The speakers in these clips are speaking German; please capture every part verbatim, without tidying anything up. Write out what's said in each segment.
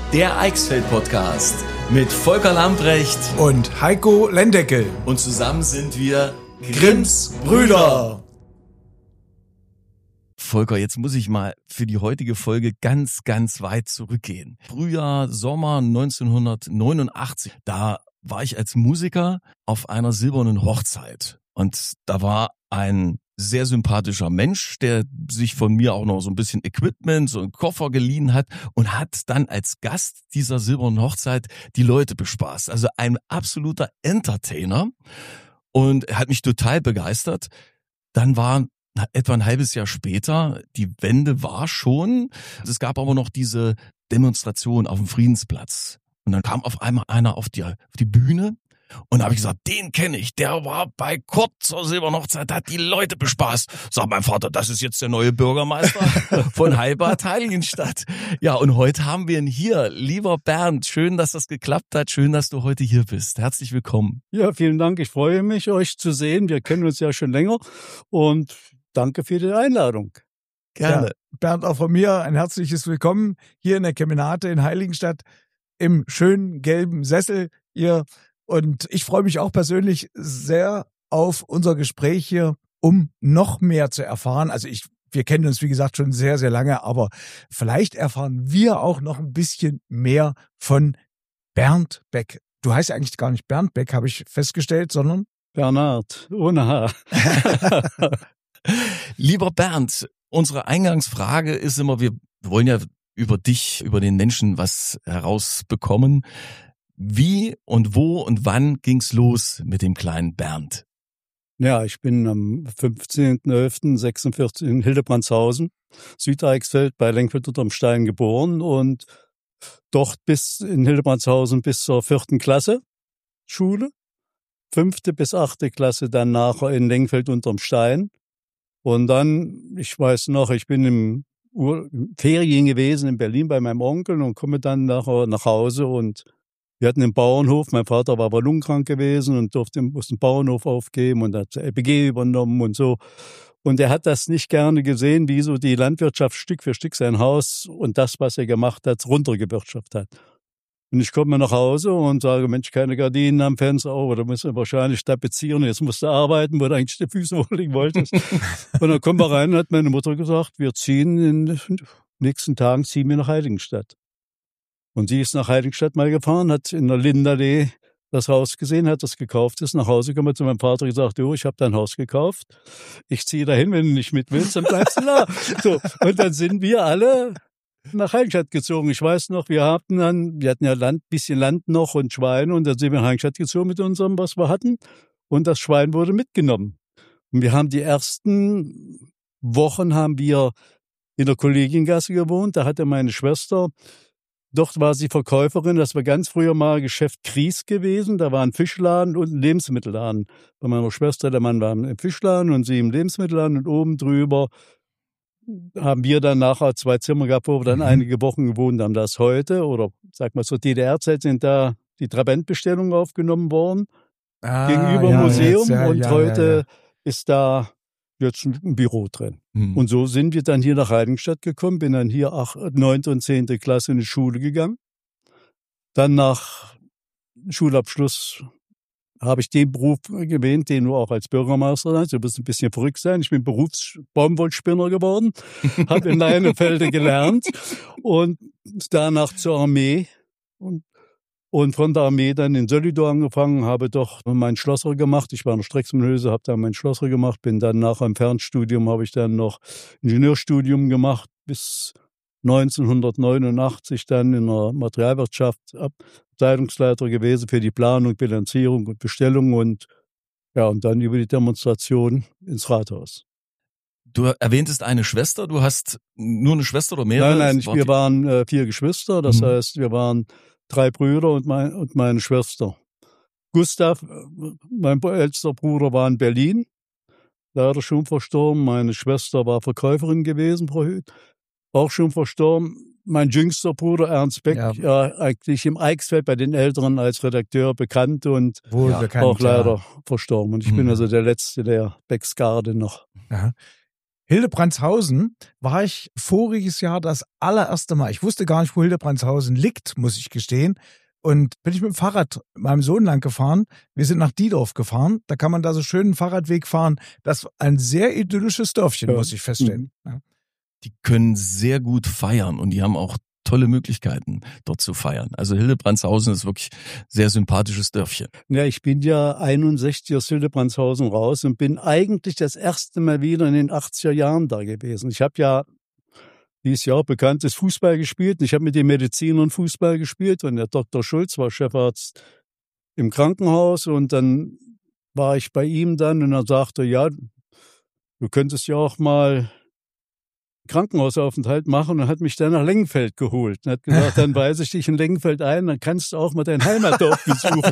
Der Eichsfeld-Podcast mit Volker Lamprecht und Heiko Lendeckel. Und zusammen sind wir Grimms Brüder. Volker, jetzt muss ich mal für die heutige Folge ganz, ganz weit zurückgehen. Frühjahr, Sommer neunzehnhundertneunundachtzig, da war ich als Musiker auf einer silbernen Hochzeit. Und da war ein sehr sympathischer Mensch, der sich von mir auch noch so ein bisschen Equipment, so einen Koffer geliehen hat und hat dann als Gast dieser silbernen Hochzeit die Leute bespaßt. Also ein absoluter Entertainer und er hat mich total begeistert. Dann war etwa ein halbes Jahr später, die Wende war schon, es gab aber noch diese Demonstration auf dem Friedensplatz. Und dann kam auf einmal einer auf die, auf die Bühne und da habe ich gesagt, den kenne ich, der war bei Kurt zur silbernen Hochzeit, hat die Leute bespaßt. Sagt mein Vater, das ist jetzt der neue Bürgermeister von Heilbad Heiligenstadt. Ja, und heute haben wir ihn hier. Lieber Bernd, schön, dass das geklappt hat, schön, dass du heute hier bist. Herzlich willkommen. Ja, vielen Dank, ich freue mich, euch zu sehen. Wir kennen uns ja schon länger und danke für die Einladung. Gerne. Ja, Bernd, auch von mir ein herzliches Willkommen hier in der Kemenate in Heiligenstadt im schönen gelben Sessel hier. Und ich freue mich auch persönlich sehr auf unser Gespräch hier, um noch mehr zu erfahren. Also ich, wir kennen uns, wie gesagt, schon sehr, sehr lange, aber vielleicht erfahren wir auch noch ein bisschen mehr von Bernd Beck. Du heißt ja eigentlich gar nicht Bernd Beck, habe ich festgestellt, sondern Bernhard, ohne H. Lieber Bernd, unsere Eingangsfrage ist immer, wir wollen ja über dich, über den Menschen was herausbekommen. Wie und wo und wann ging's los mit dem kleinen Bernd? Ja, ich bin am fünfzehnten elften sechsundvierzig in Hildebrandshaus, Südeichsfeld bei Lenkfeld unterm Stein geboren und dort bis in Hildebrandshaus bis zur vierten Klasse Schule, fünfte bis achte Klasse dann nachher in Lenkfeld unterm Stein. Und dann, ich weiß noch, ich bin im Ur- Ferien gewesen in Berlin bei meinem Onkel und komme dann nachher nach Hause und wir hatten einen Bauernhof, mein Vater war aber lungenkrank gewesen und durfte musste den Bauernhof aufgeben und hat L P G übernommen und so. Und er hat das nicht gerne gesehen, wie so die Landwirtschaft Stück für Stück sein Haus und das, was er gemacht hat, runtergewirtschaftet hat. Und ich komme nach Hause und sage, Mensch, keine Gardinen am Fenster, oh, da müssen wir wahrscheinlich tapezieren, jetzt musst du arbeiten, wo du eigentlich die Füße hochlegen wolltest. Und dann kommen wir rein und hat meine Mutter gesagt, wir ziehen in den nächsten Tagen, ziehen wir nach Heiligenstadt. Und sie ist nach Heiligenstadt mal gefahren, hat in der Linderallee das Haus gesehen, hat das gekauft, ist nach Hause gekommen, zu meinem Vater gesagt, du, ich habe dein Haus gekauft, ich ziehe dahin, wenn du nicht mit willst, dann bleibst du da. So, und dann sind wir alle nach Heiligenstadt gezogen. Ich weiß noch, wir hatten dann, wir hatten ja Land, bisschen Land noch und Schweine und dann sind wir nach Heiligenstadt gezogen mit unserem, was wir hatten und das Schwein wurde mitgenommen. Und wir haben die ersten Wochen haben wir in der Kollegiengasse gewohnt, da hatte meine Schwester, dort war sie Verkäuferin, das war ganz früher mal Geschäft Kries gewesen, da war ein Fischladen und ein Lebensmittelladen. Bei meiner Schwester, der Mann war im Fischladen und sie im Lebensmittelladen und oben drüber haben wir dann nachher zwei Zimmer gehabt, wo wir dann mhm. einige Wochen gewohnt haben. Das heute, oder sag mal zur D D R-Zeit, sind da die Trabantbestellungen aufgenommen worden, ah, gegenüber ja, Museum jetzt, ja, und ja, heute ja, ja. ist da jetzt ein Büro drin. Mhm. Und so sind wir dann hier nach Heiligenstadt gekommen, bin dann hier neunte und zehnte Klasse in die Schule gegangen. Dann nach Schulabschluss habe ich den Beruf gewählt, den du auch als Bürgermeister hast. Du wirst ein bisschen verrückt sein. Ich bin Berufsbaumwollspinner geworden, habe in Leinefelde gelernt und danach zur Armee und Und von der Armee dann in Solido angefangen, habe doch meinen Schlosser gemacht. Ich war in der Strecksmannhöse, habe dann meinen Schlosser gemacht, bin dann nach einem Fernstudium, habe ich dann noch Ingenieurstudium gemacht, bis neunzehnhundertneunundachtzig dann in der Materialwirtschaft Abteilungsleiter gewesen für die Planung, Bilanzierung und Bestellung und ja, und dann über die Demonstration ins Rathaus. Du erwähntest eine Schwester, du hast nur eine Schwester oder mehrere? Nein, nein, ich, wir waren äh, vier Geschwister, das mhm. heißt, wir waren drei Brüder und, mein, und meine Schwester. Gustav, mein ältester Bruder, war in Berlin, leider schon verstorben. Meine Schwester war Verkäuferin gewesen, auch schon verstorben. Mein jüngster Bruder, Ernst Beck, ja, ja eigentlich im Eichsfeld bei den Älteren als Redakteur bekannt und Wohl ja, bekannt, auch leider ja. verstorben. Und ich mhm. bin also der Letzte der Becksgarde noch. Aha. Hildebrandzhausen war ich voriges Jahr das allererste Mal. Ich wusste gar nicht, wo Hildebrandzhausen liegt, muss ich gestehen. Und bin ich mit dem Fahrrad mit meinem Sohn lang gefahren. Wir sind nach Diedorf gefahren. Da kann man da so schön einen Fahrradweg fahren. Das war ein sehr idyllisches Dörfchen, ja. muss ich feststellen. Mhm. Ja. Die können sehr gut feiern und die haben auch tolle Möglichkeiten, dort zu feiern. Also Hildebrandzhausen ist wirklich ein sehr sympathisches Dörfchen. Ja, ich bin ja einundsechzig aus Hildebrandzhausen raus und bin eigentlich das erste Mal wieder in den achtziger Jahren da gewesen. Ich habe ja dieses Jahr bekanntes Fußball gespielt. Ich habe mit den Medizinern Fußball gespielt und der Doktor Schulz war Chefarzt im Krankenhaus und dann war ich bei ihm dann und er sagte, ja, du könntest ja auch mal Krankenhausaufenthalt machen und hat mich dann nach Lengenfeld geholt und hat gesagt, dann weise ich dich in Lengenfeld ein, dann kannst du auch mal dein Heimatdorf besuchen.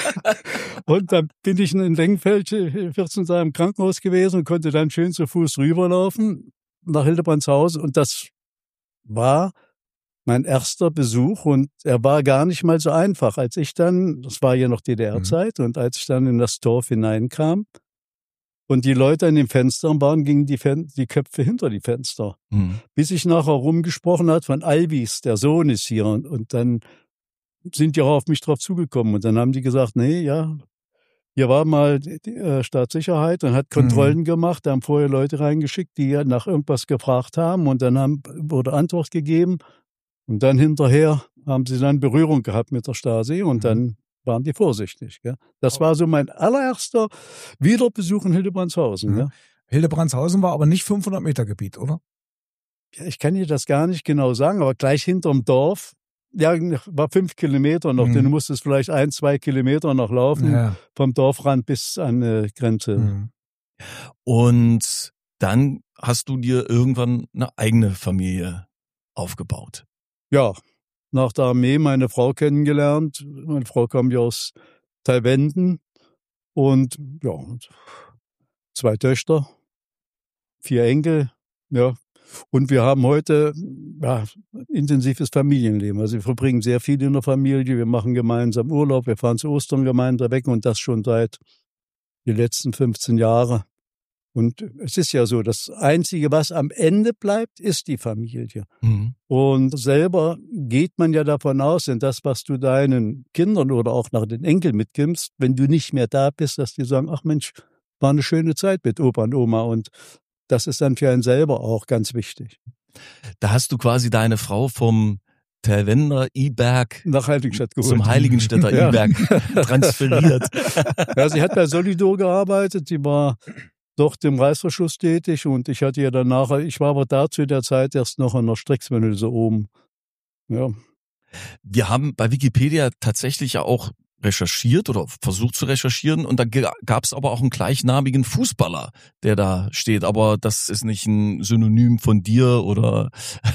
Und dann bin ich in Lengenfeld vierzehn Tage im Krankenhaus gewesen und konnte dann schön zu Fuß rüberlaufen nach Hildebrandzhausen und das war mein erster Besuch und er war gar nicht mal so einfach. Als ich dann, das war ja noch D D R-Zeit, mhm. und als ich dann in das Dorf hineinkam und die Leute an den Fenstern waren, gingen die, Fen- die Köpfe hinter die Fenster. Mhm. Bis ich nachher rumgesprochen hat von Alvis, der Sohn ist hier und, und dann sind die auch auf mich drauf zugekommen und dann haben die gesagt, nee, ja, hier war mal die, die äh, Staatssicherheit und hat Kontrollen mhm. gemacht, da haben vorher Leute reingeschickt, die nach irgendwas gefragt haben und dann haben, wurde Antwort gegeben und dann hinterher haben sie dann Berührung gehabt mit der Stasi und mhm. dann waren die vorsichtig. Gell? Das war so mein allererster Wiederbesuch in Hildebrandzhausen. Mhm. Ja. Hildebrandzhausen war aber nicht fünfhundert Meter Gebiet, oder? Ja, ich kann dir das gar nicht genau sagen, aber gleich hinterm Dorf. Ja, war fünf Kilometer noch, mhm. denn du musstest vielleicht ein, zwei Kilometer noch laufen, ja. vom Dorfrand bis an die Grenze. Mhm. Und dann hast du dir irgendwann eine eigene Familie aufgebaut. Ja, nach der Armee meine Frau kennengelernt. Meine Frau kam ja aus Thalwenden und ja, zwei Töchter, vier Enkel, ja. Und wir haben heute ja, intensives Familienleben. Also wir verbringen sehr viel in der Familie. Wir machen gemeinsam Urlaub. Wir fahren zu Ostern gemeinsam weg und das schon seit die letzten fünfzehn Jahre. Und es ist ja so, das Einzige, was am Ende bleibt, ist die Familie. Mhm. Und selber geht man ja davon aus, denn das, was du deinen Kindern oder auch nach den Enkeln mitgibst, wenn du nicht mehr da bist, dass die sagen, ach Mensch, war eine schöne Zeit mit Opa und Oma und das ist dann für einen selber auch ganz wichtig. Da hast du quasi deine Frau vom Thalwender I-Berg nach Heiligenstadt geholt. Zum Heiligenstädter ja. I-Berg transferiert. Ja, sie hat bei Solidor gearbeitet, sie war dort im Reißverschluss tätig und ich hatte ja dann nachher, ich war aber da zu der Zeit erst noch an der Strecksmühle oben. Ja. Wir haben bei Wikipedia tatsächlich ja auch recherchiert oder versucht zu recherchieren und da gab es aber auch einen gleichnamigen Fußballer, der da steht, aber das ist nicht ein Synonym von dir oder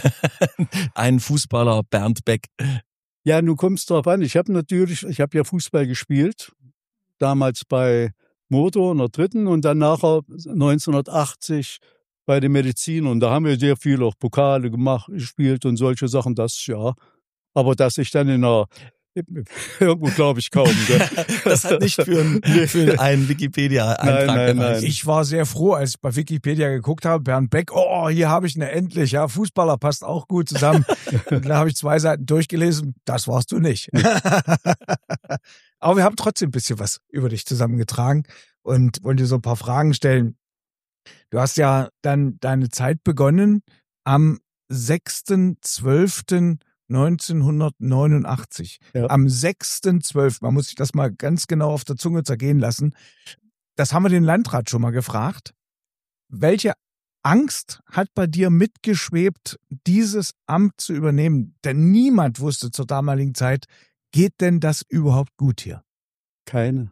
ein Fußballer, Bernd Beck. Ja, du kommst drauf an. Ich habe natürlich, ich habe ja Fußball gespielt, damals bei Motor in der dritten und dann nachher neunzehnhundertachtzig bei den Medizin und da haben wir sehr viel auch Pokale gemacht, gespielt und solche Sachen, das ja. Aber dass ich dann in einer irgendwo glaube ich kaum. Gell? Das hat nicht für, ein, für einen Wikipedia-Eintrag nein, nein, nein. Ich war sehr froh, als ich bei Wikipedia geguckt habe, Bernd Beck, oh, hier habe ich eine endlich, ja, Fußballer passt auch gut zusammen. Und da habe ich zwei Seiten durchgelesen, das warst du nicht. Aber wir haben trotzdem ein bisschen was über dich zusammengetragen und wollen dir so ein paar Fragen stellen. Du hast ja dann deine Zeit begonnen am sechster zwölfter neunzehnhundertneunundachtzig. Ja. Am sechster zwölfter Man muss sich das mal ganz genau auf der Zunge zergehen lassen. Das haben wir den Landrat schon mal gefragt. Welche Angst hat bei dir mitgeschwebt, dieses Amt zu übernehmen? Denn niemand wusste zur damaligen Zeit, geht denn das überhaupt gut hier? Keine.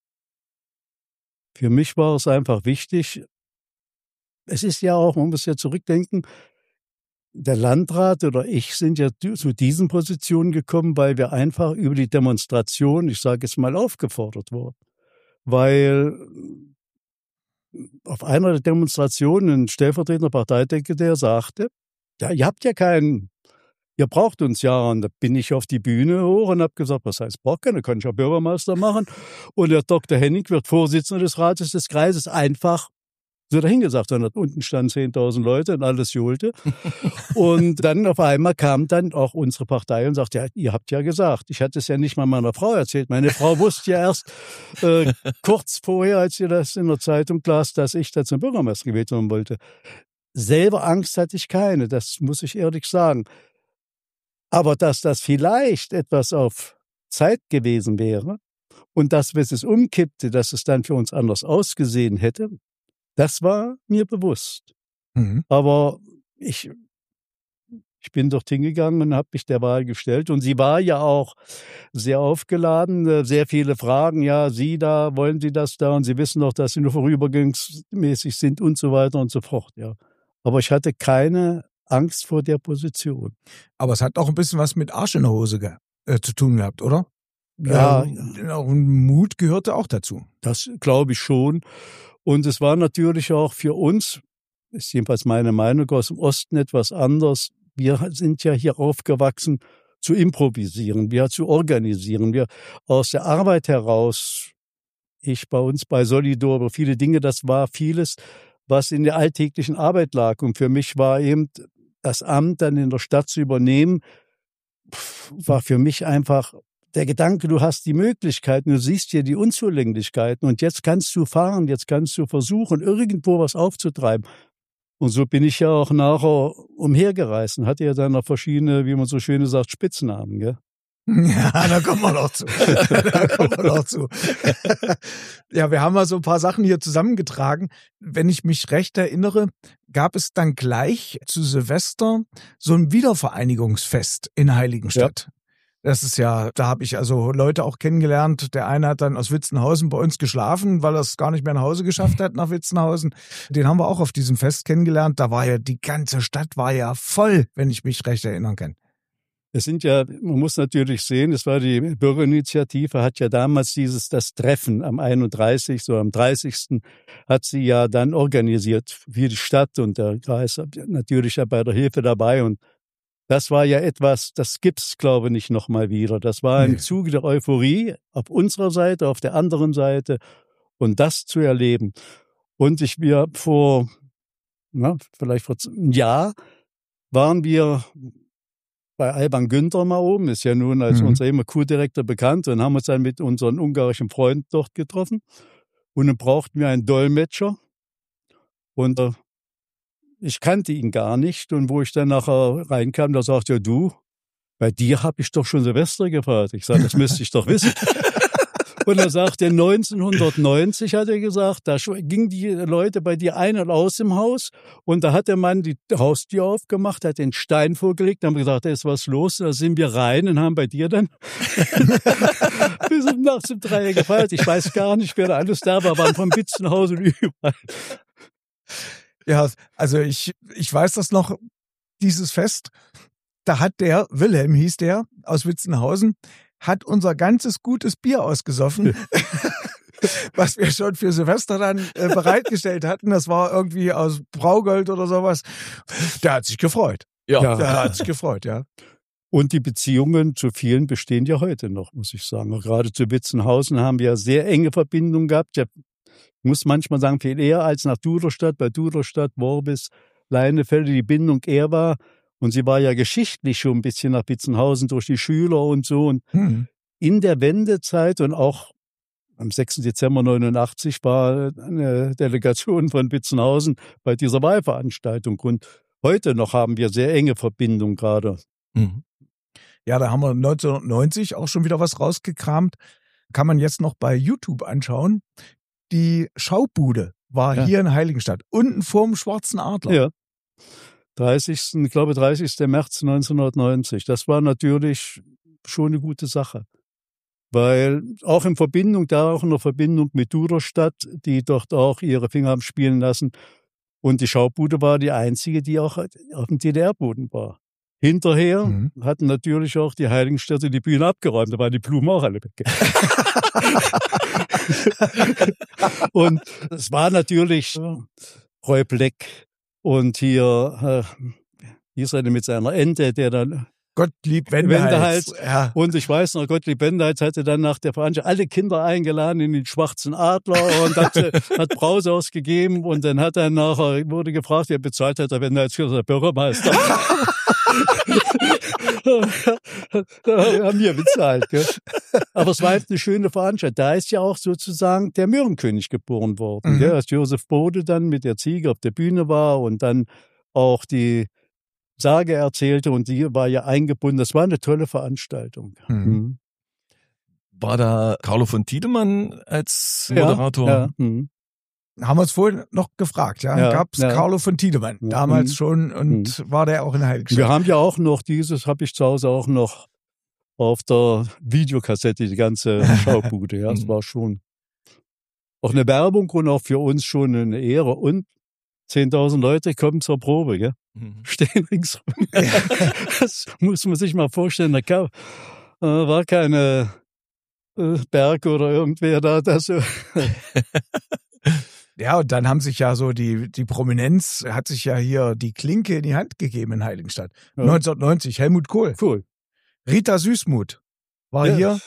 Für mich war es einfach wichtig. Es ist ja auch, man muss ja zurückdenken, der Landrat oder ich sind ja zu diesen Positionen gekommen, weil wir einfach über die Demonstration, ich sage es mal, aufgefordert wurden. Weil auf einer der Demonstrationen ein stellvertretender Parteisekretär sagte, ja, ihr habt ja keinen, ihr braucht uns ja. Und da bin ich auf die Bühne hoch und habe gesagt, was heißt braucht keiner, kann ich ja Bürgermeister machen. Und der Doktor Hennig wird Vorsitzender des Rates des Kreises, einfach so dahingesagt, sondern unten standen zehntausend Leute und alles johlte. Und dann auf einmal kam dann auch unsere Partei und sagte, ja, ihr habt ja gesagt. Ich hatte es ja nicht mal meiner Frau erzählt. Meine Frau wusste ja erst äh, kurz vorher, als sie das in der Zeitung las, dass ich da zum Bürgermeister gewählt werden wollte. Selber Angst hatte ich keine, das muss ich ehrlich sagen. Aber dass das vielleicht etwas auf Zeit gewesen wäre und dass, wenn es umkippte, dass es dann für uns anders ausgesehen hätte, das war mir bewusst. Mhm. Aber ich, ich bin dorthin gegangen und habe mich der Wahl gestellt. Und sie war ja auch sehr aufgeladen, sehr viele Fragen. Ja, Sie da, wollen Sie das da? Und Sie wissen doch, dass Sie nur vorübergangsmäßig sind und so weiter und so fort. Ja. Aber ich hatte keine Angst vor der Position. Aber es hat auch ein bisschen was mit Arsch in der Hose ge- äh, zu tun gehabt, oder? Ja. ja. Mut gehörte auch dazu. Das glaube ich schon. Und es war natürlich auch für uns, ist jedenfalls meine Meinung, aus dem Osten etwas anders. Wir sind ja hier aufgewachsen, zu improvisieren, wir zu organisieren, wir aus der Arbeit heraus, ich bei uns bei Solidor, aber viele Dinge, das war vieles, was in der alltäglichen Arbeit lag. Und für mich war eben das Amt dann in der Stadt zu übernehmen, war für mich einfach der Gedanke, du hast die Möglichkeiten, du siehst hier die Unzulänglichkeiten und jetzt kannst du fahren, jetzt kannst du versuchen, irgendwo was aufzutreiben. Und so bin ich ja auch nachher umhergereist und hatte ja dann noch verschiedene, wie man so schön sagt, Spitznamen, gell? Ja, da kommen wir noch zu. Da kommen wir noch zu. Ja, wir haben mal so ein paar Sachen hier zusammengetragen. Wenn ich mich recht erinnere, gab es dann gleich zu Silvester so ein Wiedervereinigungsfest in Heiligenstadt. Ja. Das ist ja, da habe ich also Leute auch kennengelernt. Der eine hat dann aus Witzenhausen bei uns geschlafen, weil er es gar nicht mehr nach Hause geschafft hat nach Witzenhausen. Den haben wir auch auf diesem Fest kennengelernt. Da war ja, die ganze Stadt war ja voll, wenn ich mich recht erinnern kann. Es sind ja, man muss natürlich sehen, es war die Bürgerinitiative, hat ja damals dieses, das Treffen am einunddreißigsten, so am dreißigsten hat sie ja dann organisiert für die Stadt und der Kreis natürlich ja bei der Hilfe dabei und das war ja etwas, das gibt's, glaube ich, nicht nochmal wieder. Das war ein nee. Zug der Euphorie auf unserer Seite, auf der anderen Seite und das zu erleben. Und ich, wir vor, na, vielleicht vor einem Jahr waren wir bei Alban Günther mal oben, ist ja nun als mhm. unser M Q-Direktor bekannt und haben uns dann mit unseren ungarischen Freunden dort getroffen. Und dann brauchten wir einen Dolmetscher. Und äh, ich kannte ihn gar nicht. Und wo ich dann nachher reinkam, da sagte er, du, bei dir habe ich doch schon Silvester gefeiert. Ich sage, das müsste ich doch wissen. Und er sagte, neunzehnhundertneunzig hat er gesagt, da gingen die Leute bei dir ein und aus im Haus und da hat der Mann die Haustür aufgemacht, hat den Stein vorgelegt, haben gesagt, da ist was los, da sind wir rein und haben bei dir dann bis um nachts um drei gefeiert. Ich weiß gar nicht, wer da alles da war, waren vom Witzenhausen überall. Ja, also ich, ich weiß das noch, dieses Fest, da hat der, Wilhelm hieß der, aus Witzenhausen, hat unser ganzes gutes Bier ausgesoffen, was wir schon für Silvester dann äh, bereitgestellt hatten. Das war irgendwie aus Braugold oder sowas. Der hat sich gefreut. Ja, ja. Der hat sich gefreut, ja. Und die Beziehungen zu vielen bestehen ja heute noch, muss ich sagen. Auch gerade zu Witzenhausen haben wir sehr enge Verbindungen gehabt. Ich muss manchmal sagen, viel eher als nach Duderstadt. Bei Duderstadt, Worbis, Leinefelde die Bindung eher war. Und sie war ja geschichtlich schon ein bisschen nach Witzenhausen durch die Schüler und so. Und mhm. in der Wendezeit und auch am sechsten Dezember neunundachtzig war eine Delegation von Witzenhausen bei dieser Wahlveranstaltung. Und heute noch haben wir sehr enge Verbindungen gerade. Mhm. Ja, da haben wir neunzehnhundertneunzig auch schon wieder was rausgekramt. Kann man jetzt noch bei YouTube anschauen. Die Schaubude war ja. hier in Heiligenstadt, unten vorm Schwarzen Adler. Ja. dreißigsten Ich glaube, dreißigsten März neunzehnhundertneunzig. Das war natürlich schon eine gute Sache. Weil auch in Verbindung, da auch in der Verbindung mit Duderstadt, die dort auch ihre Finger haben spielen lassen. Und die Schaubude war die einzige, die auch auf dem D D R-Boden war. Hinterher mhm. hatten natürlich auch die Heiligenstädte die Bühne abgeräumt, da waren die Blumen auch alle weg. Und es war natürlich Roy Black und hier, äh, hier ist einer mit seiner Ente, der dann Gottlieb Wendehals. Wendehals. Ja. Und ich weiß noch, Gottlieb Wendehals hatte dann nach der Veranstaltung alle Kinder eingeladen in den Schwarzen Adler und hat, hat Brause ausgegeben und dann hat er nachher, wurde gefragt, wer bezahlt hat, der Wendehals, der Bürgermeister. Da haben wir bezahlt, gell? Aber es war halt eine schöne Veranstaltung. Da ist ja auch sozusagen der Möhrenkönig geboren worden, Mhm. gell? Als Josef Bode dann mit der Ziege auf der Bühne war und dann auch die Sage erzählte und die war ja eingebunden. Das war eine tolle Veranstaltung. Mhm. War da Carlo von Tiedemann als Moderator? Ja, ja. Mhm. Haben wir uns vorhin noch gefragt, ja? Ja, Gab's ja. Carlo von Tiedemann Ja. damals Mhm. schon und war der auch in Heiligenstadt? Wir haben ja auch noch dieses, habe ich zu Hause auch noch auf der Videokassette, die ganze Schaubude. Ja, es war schon auch eine Werbung und auch für uns schon eine Ehre. Und zehntausend Leute kommen zur Probe, gell? Mhm. Stehen ringsrum. Das muss man sich mal vorstellen. Da kam, äh, war keine äh, Berg oder irgendwer da. Das, äh, Ja, und dann haben sich ja so die, die Prominenz, hat sich ja hier die Klinke in die Hand gegeben in Heiligenstadt. Ja. neunzehnhundertneunzig, Helmut Kohl. cool. Rita Süßmuth war Ja. hier.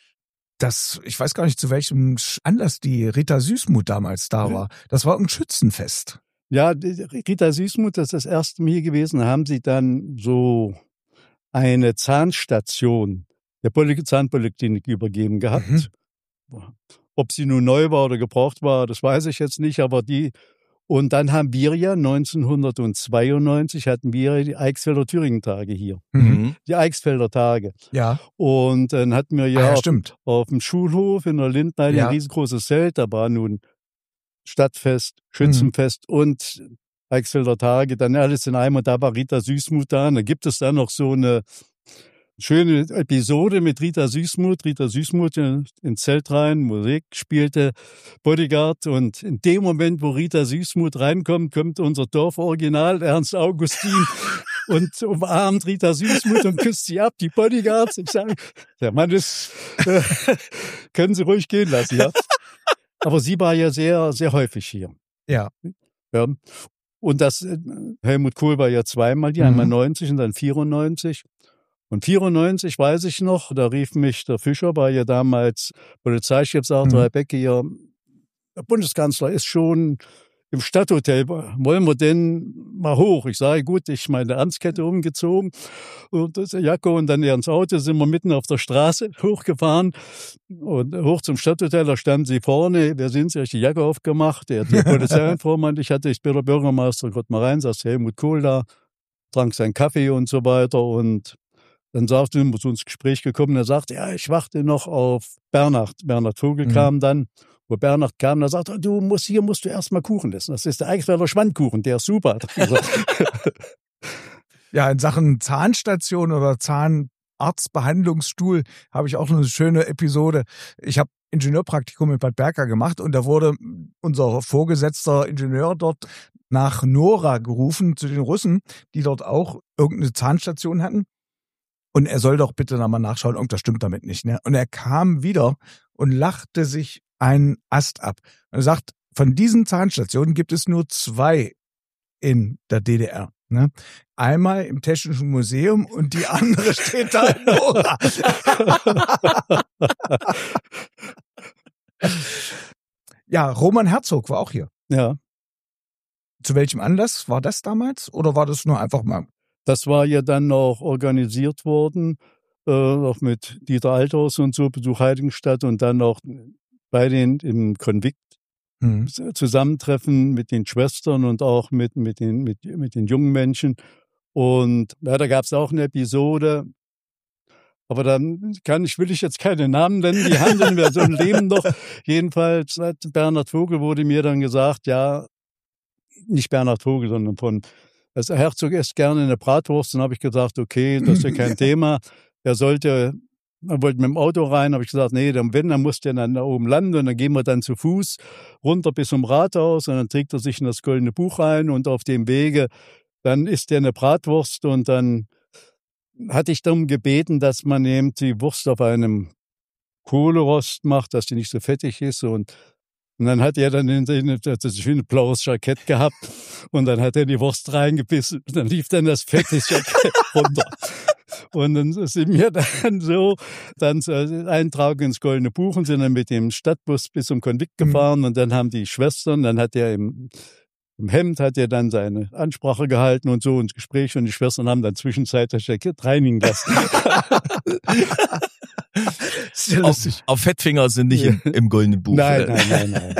Das, ich weiß gar nicht, zu welchem Anlass die Rita Süßmuth damals da war. Das war ein Schützenfest. Ja, die Rita Süßmuth, das ist das erste Mal hier gewesen. Da haben sie dann so eine Zahnstation der Poly- Zahnpoliklinik übergeben gehabt. Mhm. Ob sie nun neu war oder gebraucht war, das weiß ich jetzt nicht, aber die. Und dann haben wir ja neunzehnhundertzweiundneunzig hatten wir die Eichsfelder Thüringen-Tage hier. Mhm. Die Eichsfelder Tage. Ja, Und dann hatten wir ah, ja, ja auf, stimmt. auf dem Schulhof in der Lindneide Ja. ein riesengroßes Zelt. Da war nun Stadtfest, Schützenfest Mhm. und Eichsfelder Tage, dann alles in einem. Und da war Rita Süßmuth da. Und da gibt es dann noch so eine schöne Episode mit Rita Süßmuth. Rita Süßmuth in, ins Zelt rein, Musik spielte, Bodyguard. Und in dem Moment, wo Rita Süßmuth reinkommt, kommt unser Dorforiginal Ernst Augustin und umarmt Rita Süßmuth und küsst sie ab, die Bodyguards. Ich sage, der Mann ist, äh, können Sie ruhig gehen lassen, ja. Aber sie war ja sehr, sehr häufig hier. Ja. Ja. Und das, äh, Helmut Kohl war ja zweimal hier, Mhm. einmal neunzig und dann vierundneunzig. Und vierundneunzig weiß ich noch, da rief mich der Fischer, war ja damals Polizeichef, sagte, Mhm. Herr Becke, hier, der Bundeskanzler ist schon im Stadthotel, wollen wir denn mal hoch? Ich sage, gut, ich meine Amtskette umgezogen und das Jacke und dann ins Auto, sind wir mitten auf der Straße hochgefahren und hoch zum Stadthotel, da standen sie vorne, wer sind sie, ich die Jacke aufgemacht, der, der Polizeiinformant, ich hatte, ich bin der Bürgermeister, Gott mal rein, saß Helmut Kohl da, trank seinen Kaffee und so weiter und dann sagte, wir sind ins Gespräch gekommen, er sagte, ja, ich warte noch auf Bernhard. Bernhard Vogel Mhm. kam dann, wo Bernhard kam, da sagte er, du musst, hier musst du erstmal Kuchen essen. Das ist der Eichsfelder Schwandkuchen, der ist super. Hat er gesagt. Ja, in Sachen Zahnstation oder Zahnarztbehandlungsstuhl habe ich auch eine schöne Episode. Ich habe Ingenieurpraktikum in Bad Berka gemacht und da wurde unser vorgesetzter Ingenieur dort nach Nora gerufen zu den Russen, die dort auch irgendeine Zahnstation hatten. Und er soll doch bitte nochmal nachschauen, irgendwas stimmt damit nicht. Ne? Und er kam wieder und lachte sich einen Ast ab. Und er sagt, von diesen Zahnstationen gibt es nur zwei in der D D R. Ne? Einmal im Technischen Museum und die andere steht da in Nora. Ja, Roman Herzog war auch hier. Ja, Zu welchem Anlass war das damals? Oder war das nur einfach mal? das war ja dann noch organisiert worden, äh, auch mit Dieter Althaus und so, Besuch Heiligenstadt und dann auch bei den im Konvikt Hm. Zusammentreffen mit den Schwestern und auch mit, mit, den, mit, mit den jungen Menschen. Und ja, da gab es auch eine Episode, aber dann kann ich, will ich jetzt keine Namen nennen, die handeln wir so ein Leben noch. Jedenfalls hat Bernhard Vogel wurde mir dann gesagt, ja, nicht Bernhard Vogel, sondern von, also Herzog isst gerne eine Bratwurst. Dann habe ich gesagt, okay, das ist ja kein Thema. Er sollte, er wollte mit dem Auto rein, habe ich gesagt, nee, dann wenn, dann muss der dann da oben landen und dann gehen wir dann zu Fuß runter bis zum Rathaus und dann trägt er sich in das Goldene Buch rein und auf dem Wege, dann isst er eine Bratwurst und dann hatte ich darum gebeten, dass man eben die Wurst auf einem Kohlerost macht, dass die nicht so fettig ist und Und dann hat er dann in seine, das schöne blaues Jackett gehabt und dann hat er die Wurst reingebissen und dann lief dann das fette Jackett runter. Und dann sind wir dann so, dann so Eintrag ins Goldene Buch und sind dann mit dem Stadtbus bis zum Konvikt gefahren. Mhm. Und dann haben die Schwestern, dann hat er im, im Hemd hat er dann seine Ansprache gehalten und so ins Gespräch. Und die Schwestern haben dann zwischenzeitlich das Kind reinigen lassen. Sehr lustig. Auf, auf Fettfinger sind nicht im, im Goldenen Buch. Nein, nein, nein, nein.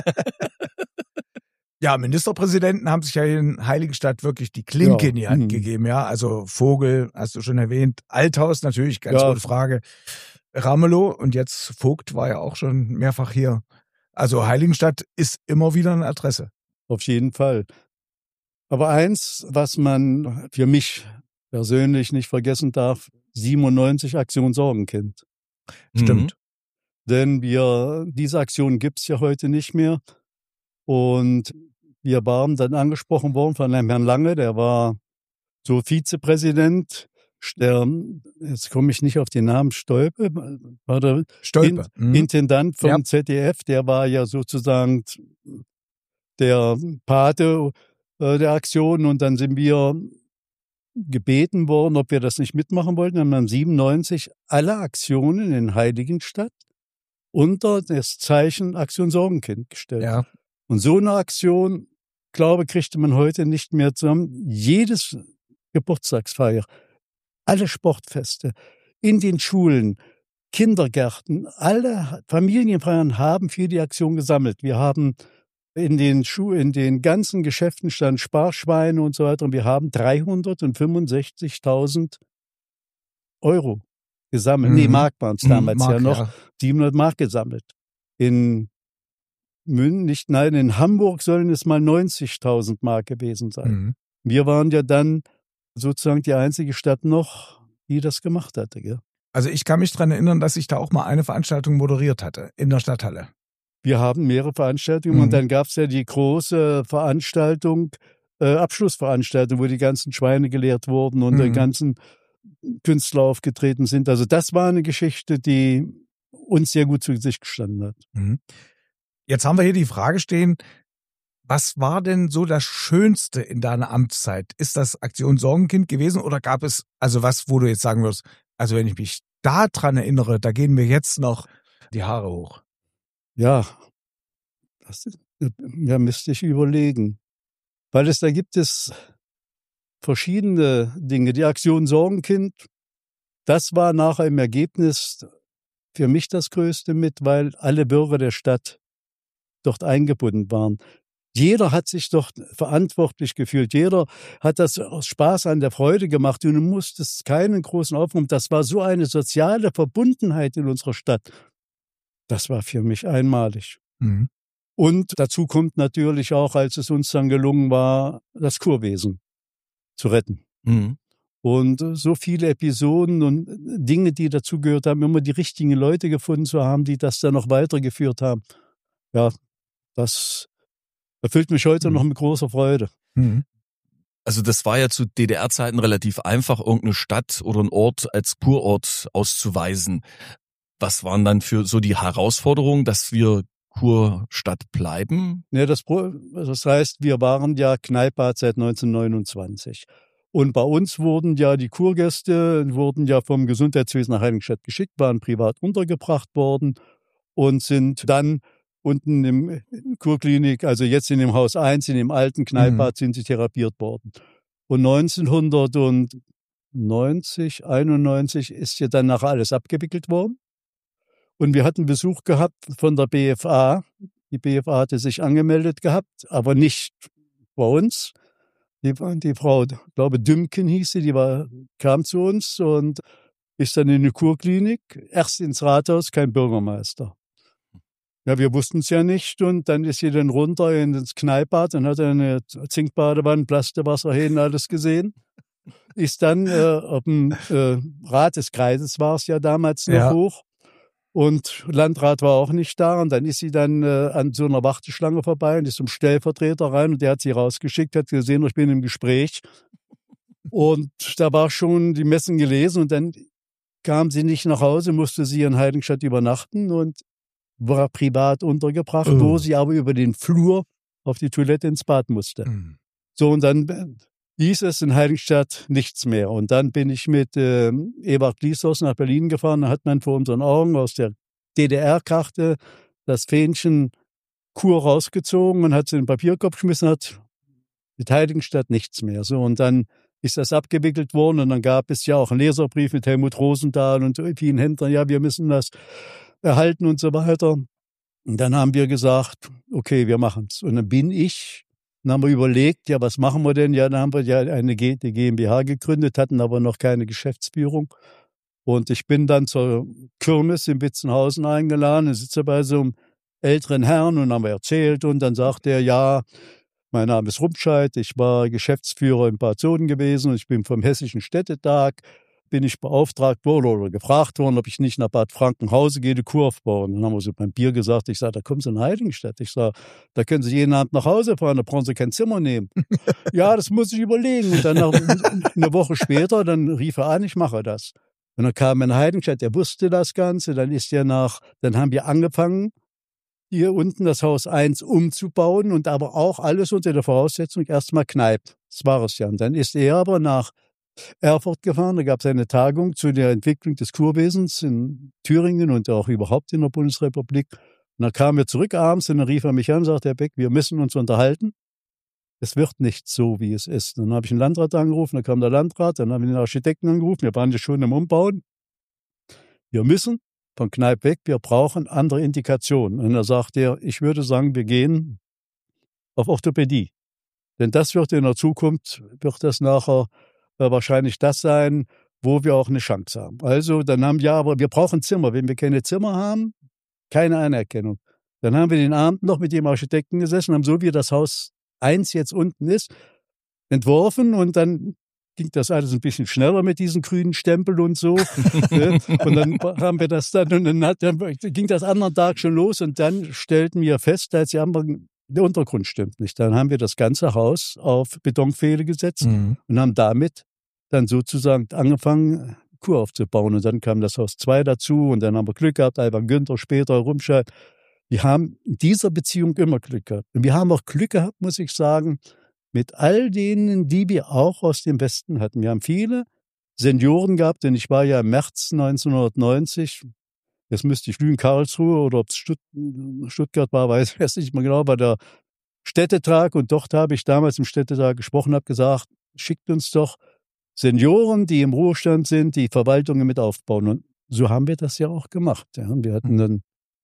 Ja, Ministerpräsidenten haben sich ja in Heiligenstadt wirklich die Klinke ja. in die Hand mhm. gegeben, ja. Also Vogel, hast du schon erwähnt, Althaus natürlich, ganz ja. gute Frage. Ramelow und jetzt Vogt war ja auch schon mehrfach hier. Also Heiligenstadt ist immer wieder eine Adresse. Auf jeden Fall. Aber eins, was man für mich persönlich nicht vergessen darf, siebenundneunzig Aktion Sorgenkind. Stimmt. Mhm. Denn wir, diese Aktion gibt's ja heute nicht mehr. Und wir waren dann angesprochen worden von einem Herrn Lange, der war so Vizepräsident, der, jetzt komme ich nicht auf den Namen, Stolpe, war der Stolpe. In, mhm. Intendant vom ja. Z D F, der war ja sozusagen der Pate äh, der Aktion und dann sind wir gebeten worden, ob wir das nicht mitmachen wollten. Dann haben wir siebenundneunzig alle Aktionen in Heiligenstadt unter das Zeichen Aktion Sorgenkind gestellt. Ja. Und so eine Aktion, glaube, kriegte man heute nicht mehr zusammen. Jedes Geburtstagsfeier, alle Sportfeste, in den Schulen, Kindergärten, alle Familienfeiern haben für die Aktion gesammelt. Wir haben in den Schu- in den ganzen Geschäften standen Sparschweine und so weiter und wir haben dreihundertfünfundsechzigtausend Euro gesammelt. Mhm. Nee, Mark waren es damals Mark, ja noch. Ja. siebenhundert Mark gesammelt. In München, nicht, nein, in Hamburg sollen es mal neunzigtausend Mark gewesen sein. Mhm. Wir waren ja dann sozusagen die einzige Stadt noch, die das gemacht hatte. Gell? Also ich kann mich daran erinnern, dass ich da auch mal eine Veranstaltung moderiert hatte in der Stadthalle. Wir haben mehrere Veranstaltungen mhm. und dann gab es ja die große Veranstaltung, äh, Abschlussveranstaltung, wo die ganzen Schweine geleert wurden und mhm. die ganzen Künstler aufgetreten sind. Also das war eine Geschichte, die uns sehr gut zu Gesicht gestanden hat. Mhm. Jetzt haben wir hier die Frage stehen, was war denn so das Schönste in deiner Amtszeit? Ist das Aktion Sorgenkind gewesen oder gab es, also was, wo du jetzt sagen würdest, also wenn ich mich da dran erinnere, da gehen mir jetzt noch die Haare hoch? Ja, das ist, ja, müsste ich überlegen. Weil es, da gibt es verschiedene Dinge. Die Aktion Sorgenkind, das war nachher im Ergebnis für mich das Größte mit, weil alle Bürger der Stadt dort eingebunden waren. Jeder hat sich dort verantwortlich gefühlt. Jeder hat das aus Spaß an der Freude gemacht. Und du musstest keinen großen Aufwand. Das war so eine soziale Verbundenheit in unserer Stadt. Das war für mich einmalig. Mhm. Und dazu kommt natürlich auch, als es uns dann gelungen war, das Kurwesen zu retten. Mhm. Und so viele Episoden und Dinge, die dazugehört haben, immer die richtigen Leute gefunden zu haben, die das dann noch weitergeführt haben. Ja, das erfüllt mich heute mhm. noch mit großer Freude. Mhm. Also das war ja zu D D R-Zeiten relativ einfach, irgendeine Stadt oder einen Ort als Kurort auszuweisen. Was waren dann für so die Herausforderungen, dass wir Kurstadt bleiben? Ja, das, das heißt, wir waren ja Kneippbad seit neunzehnhundertneunundzwanzig. Und bei uns wurden ja die Kurgäste, wurden ja vom Gesundheitswesen nach Heiligenstadt geschickt, waren privat untergebracht worden und sind dann unten im Kurklinik, also jetzt in dem Haus eins, in dem alten Kneippbad, mhm. sind sie therapiert worden. Und neunzehnhundertneunzig, einundneunzig ist ja dann nachher alles abgewickelt worden. Und wir hatten Besuch gehabt von der B F A. Die B F A hatte sich angemeldet gehabt, aber nicht bei uns. Die, die Frau, ich glaube Dümken hieß sie, die war, kam zu uns und ist dann in die Kurklinik. Erst ins Rathaus, kein Bürgermeister. Ja, wir wussten es ja nicht und dann ist sie dann runter ins Kneippbad und hat eine Zinkbadewanne, Plastewasserhähne, alles gesehen. Ist dann äh, auf dem äh, Rat des Kreises war es ja damals noch ja. hoch und Landrat war auch nicht da und dann ist sie dann äh, an so einer Warteschlange vorbei und ist zum Stellvertreter rein und der hat sie rausgeschickt, hat gesehen, ich bin im Gespräch und da war schon die Messen gelesen und dann kam sie nicht nach Hause, musste sie in Heiligenstadt übernachten und war privat untergebracht, oh. wo sie aber über den Flur auf die Toilette ins Bad musste. Mhm. So, und dann hieß es in Heiligenstadt nichts mehr. Und dann bin ich mit äh, Ebert Gliesos nach Berlin gefahren. Da hat man vor unseren Augen aus der D D R-Karte das Fähnchen Chur rausgezogen und hat es in den Papierkorb geschmissen, hat mit Heiligenstadt nichts mehr. So, und dann ist das abgewickelt worden und dann gab es ja auch einen Leserbrief mit Helmut Rosenthal und vielen Händlern, ja, wir müssen das erhalten und so weiter. Und dann haben wir gesagt, okay, wir machen's. Und dann bin ich, dann haben wir überlegt, ja, was machen wir denn? Ja, dann haben wir ja eine G- die GmbH gegründet, hatten aber noch keine Geschäftsführung. Und ich bin dann zur Kirmes in Witzenhausen eingeladen, ich sitze bei so einem älteren Herrn und haben wir erzählt und dann sagt er, ja, mein Name ist Rumscheid, ich war Geschäftsführer in Bad Soden gewesen und ich bin vom Hessischen Städtetag, bin ich beauftragt worden oder gefragt worden, ob ich nicht nach Bad Frankenhausen gehe, die Kur aufbauen. Und dann haben wir so beim Bier gesagt, ich sage, da kommen Sie in Heiligenstadt. Ich sage, da können Sie jeden Abend nach Hause fahren, da brauchen Sie kein Zimmer nehmen. Ja, das muss ich überlegen. Und dann nach, eine Woche später, dann rief er an, ich mache das. Und dann kam er in Heiligenstadt, er wusste das Ganze, dann ist er nach, dann haben wir angefangen, hier unten das Haus eins umzubauen und aber auch alles unter der Voraussetzung erstmal Kneipp. Das war es ja. Und dann ist er aber nach Erfurt gefahren, da gab es eine Tagung zu der Entwicklung des Kurwesens in Thüringen und auch überhaupt in der Bundesrepublik. Und dann kamen wir zurück abends und dann rief er mich an und sagte, Herr Beck, wir müssen uns unterhalten. Es wird nicht so, wie es ist. Dann habe ich einen Landrat angerufen, dann kam der Landrat, dann haben wir den Architekten angerufen, wir waren ja schon im Umbauen. Wir müssen von Kneipp weg, wir brauchen andere Indikationen. Und da sagt er, ich würde sagen, wir gehen auf Orthopädie. Denn das wird in der Zukunft, wird das nachher äh, wahrscheinlich das sein, wo wir auch eine Chance haben. Also dann haben wir aber, wir brauchen Zimmer. Wenn wir keine Zimmer haben, keine Anerkennung. Dann haben wir den Abend noch mit dem Architekten gesessen, haben so wie das Haus eins jetzt unten ist, entworfen und dann ging das alles ein bisschen schneller mit diesen grünen Stempeln und so. Ne? Und dann haben wir das dann, und dann, hat, dann ging das anderen Tag schon los und dann stellten wir fest, dass die anderen, der Untergrund stimmt nicht. Dann haben wir das ganze Haus auf Betonpfähle gesetzt mhm. und haben damit dann sozusagen angefangen, Kur aufzubauen. Und dann kam das Haus zwei dazu und dann haben wir Glück gehabt, Alban Günther später, Rumscheid. Wir haben in dieser Beziehung immer Glück gehabt. Und wir haben auch Glück gehabt, muss ich sagen, mit all denen, die wir auch aus dem Westen hatten. Wir haben viele Senioren gehabt, denn ich war ja im März neunzehnhundertneunzig, jetzt müsste ich lügen, Karlsruhe oder ob es Stutt- Stuttgart war, weiß ich nicht mehr genau, bei der Städtetag. Und dort habe ich damals im Städtetag gesprochen, habe gesagt, schickt uns doch Senioren, die im Ruhestand sind, die Verwaltungen mit aufbauen. Und so haben wir das ja auch gemacht. Ja. Wir hatten dann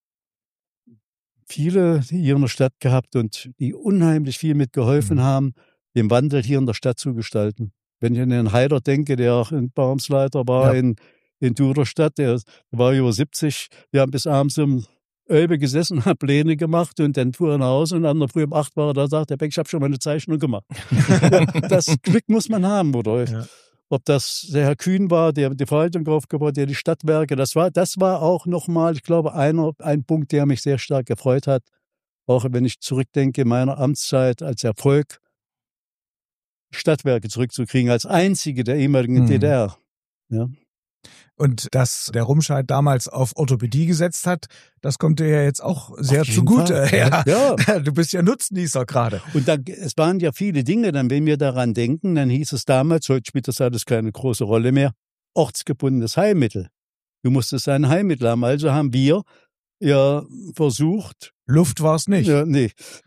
viele hier in der Stadt gehabt und die unheimlich viel mitgeholfen mhm. haben, den Wandel hier in der Stadt zu gestalten. Wenn ich an den Heider denke, der auch in Baumsleiter war, ja. in, in Duderstadt, der, der war über siebzig, wir haben bis abends um Elbe gesessen, haben Pläne gemacht und dann fuhr er nach Hause und dann früh um acht war er da, sagt der Beck, ich habe schon mal eine Zeichnung gemacht. Das Glück muss man haben, oder? Ja. Ob das der Herr Kühn war, der die Verwaltung aufgebaut, der die Stadtwerke, das war, das war auch nochmal, ich glaube, einer, ein Punkt, der mich sehr stark gefreut hat. Auch wenn ich zurückdenke, meiner Amtszeit als Erfolg, Stadtwerke zurückzukriegen, als einzige der ehemaligen mhm. D D R. Ja. Und dass der Rumscheid damals auf Orthopädie gesetzt hat, das kommt dir ja jetzt auch sehr zugute. Ja. Ja. Du bist ja Nutznießer gerade. Und da, es waren ja viele Dinge, dann wenn wir daran denken, dann hieß es damals, heute spielt das alles keine große Rolle mehr, ortsgebundenes Heilmittel. Du musstest ein Heilmittel haben. Also haben wir ja versucht. Luft war es nicht. Ja, nee.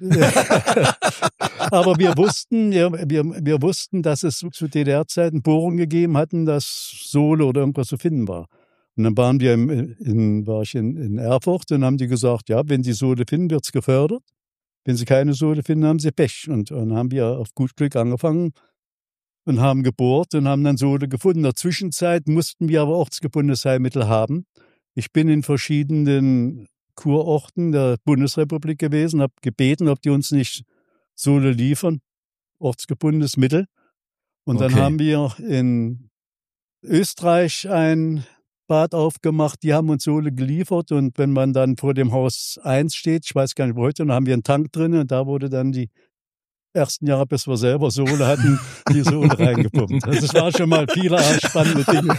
Aber wir wussten, ja, wir, wir wussten, dass es zu D D R-Zeiten Bohrungen gegeben hatten, dass Sohle oder irgendwas zu finden war. Und dann waren wir im, in, war ich in, in Erfurt und haben die gesagt, ja, wenn sie Sohle finden, wird's gefördert. Wenn sie keine Sohle finden, haben sie Pech. Und dann haben wir auf gut Glück angefangen und haben gebohrt und haben dann Sohle gefunden. In der Zwischenzeit mussten wir aber ortsgebundenes Heilmittel haben. Ich bin in verschiedenen Kurorten der Bundesrepublik gewesen, habe gebeten, ob die uns nicht Sohle liefern, ortsgebundenes Mittel. Und okay. Dann haben wir in Österreich ein Bad aufgemacht, die haben uns Sohle geliefert und wenn man dann vor dem Haus eins steht, ich weiß gar nicht wo heute, dann haben wir einen Tank drin und da wurde dann die ersten Jahre, bis wir selber Sohle hatten, die Sohle reingepumpt. Also es war schon mal viele spannende Dinge.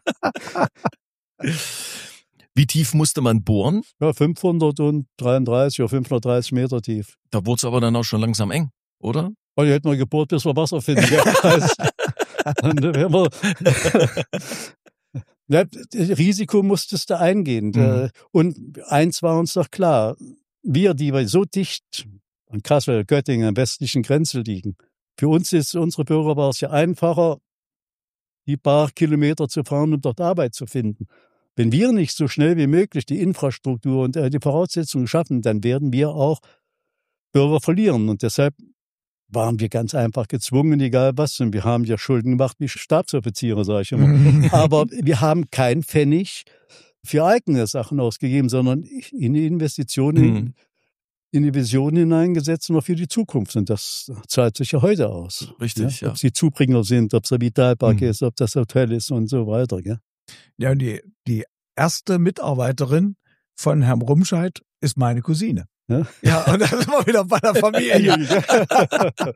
Wie tief musste man bohren? Ja, fünfhundertdreiunddreißig oder fünfhundertdreißig Meter tief. Da wurde es aber dann auch schon langsam eng, oder? Und die hätten wir gebohrt, bis wir Wasser finden. Und wenn wir, ja, das Risiko musstest du eingehen. Mhm. Und eins war uns doch klar, wir, die wir so dicht an Kassel, Göttingen, am westlichen Grenze liegen, für uns ist, unsere Bürger war es ja einfacher, die paar Kilometer zu fahren, um dort Arbeit zu finden. Wenn wir nicht so schnell wie möglich die Infrastruktur und die Voraussetzungen schaffen, dann werden wir auch Bürger verlieren. Und deshalb waren wir ganz einfach gezwungen, egal was. Und wir haben ja Schulden gemacht wie Stabsoffiziere, sage ich immer. Aber wir haben keinen Pfennig für eigene Sachen ausgegeben, sondern in Investitionen, mhm. in die Vision hineingesetzt und auch für die Zukunft. Und das zahlt sich ja heute aus. Richtig, ja. ja. Ob es die Zubringer sind, ob es der Vitalpark mhm. ist, ob das Hotel ist und so weiter. Ja, ja, und die, die erste Mitarbeiterin von Herrn Rumscheid ist meine Cousine. Ja, ja, und dann sind wir wieder bei der Familie.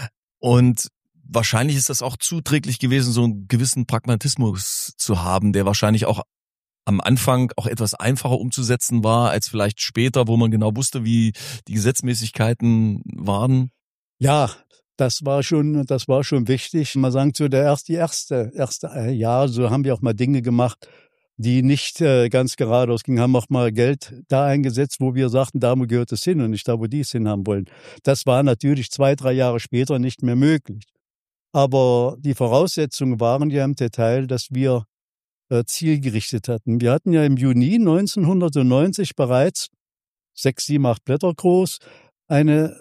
Und wahrscheinlich ist das auch zuträglich gewesen, so einen gewissen Pragmatismus zu haben, der wahrscheinlich auch am Anfang auch etwas einfacher umzusetzen war, als vielleicht später, wo man genau wusste, wie die Gesetzmäßigkeiten waren. Ja, das war schon, das war schon wichtig. Mal sagen, so der erste, die erste, erste Jahr, so haben wir auch mal Dinge gemacht, die nicht äh, ganz geradeaus gingen, haben auch mal Geld da eingesetzt, wo wir sagten, da gehört es hin und nicht da, wo die es hinhaben wollen. Das war natürlich zwei, drei Jahre später nicht mehr möglich. Aber die Voraussetzungen waren ja im Detail, dass wir äh, zielgerichtet hatten. Wir hatten ja im Juni neunzehnhundertneunzig bereits sechs, sieben, acht Blätter groß eine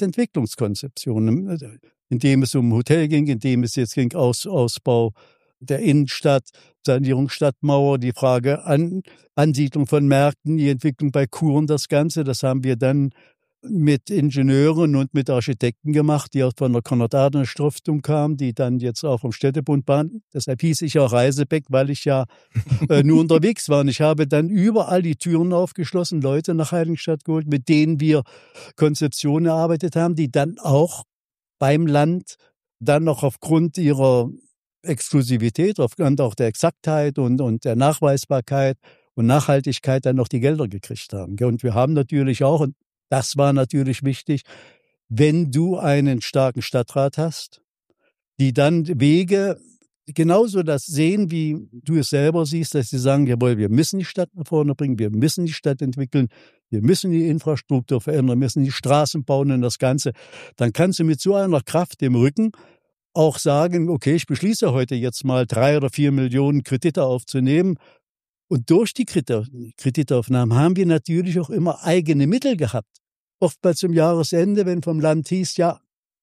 Stadtentwicklungskonzeption, in dem es um Hotel ging, in dem es jetzt ging Aus, Ausbau der Innenstadt, Sanierung Stadtmauer, die Frage an Ansiedlung von Märkten, die Entwicklung bei Kuren, das Ganze. Das haben wir dann mit Ingenieuren und mit Architekten gemacht, die auch von der Konrad-Adenauer-Stiftung kamen, die dann jetzt auch vom Städtebund waren. Deshalb hieß ich auch Reisebeck, weil ich ja äh, nur unterwegs war. Und ich habe dann überall die Türen aufgeschlossen, Leute nach Heiligenstadt geholt, mit denen wir Konzeptionen erarbeitet haben, die dann auch beim Land dann noch aufgrund ihrer Exklusivität, aufgrund auch der Exaktheit und, und der Nachweisbarkeit und Nachhaltigkeit dann noch die Gelder gekriegt haben. Und wir haben natürlich auch, und das war natürlich wichtig, wenn du einen starken Stadtrat hast, die dann Wege genauso das sehen, wie du es selber siehst, dass sie sagen, jawohl, wir müssen die Stadt nach vorne bringen, wir müssen die Stadt entwickeln, wir müssen die Infrastruktur verändern, wir müssen die Straßen bauen und das Ganze. Dann kannst du mit so einer Kraft im Rücken auch sagen, okay, ich beschließe heute jetzt mal drei oder vier Millionen Kredite aufzunehmen. Und durch die Kreditaufnahmen haben wir natürlich auch immer eigene Mittel gehabt. Oftmals zum Jahresende, wenn vom Land hieß, ja,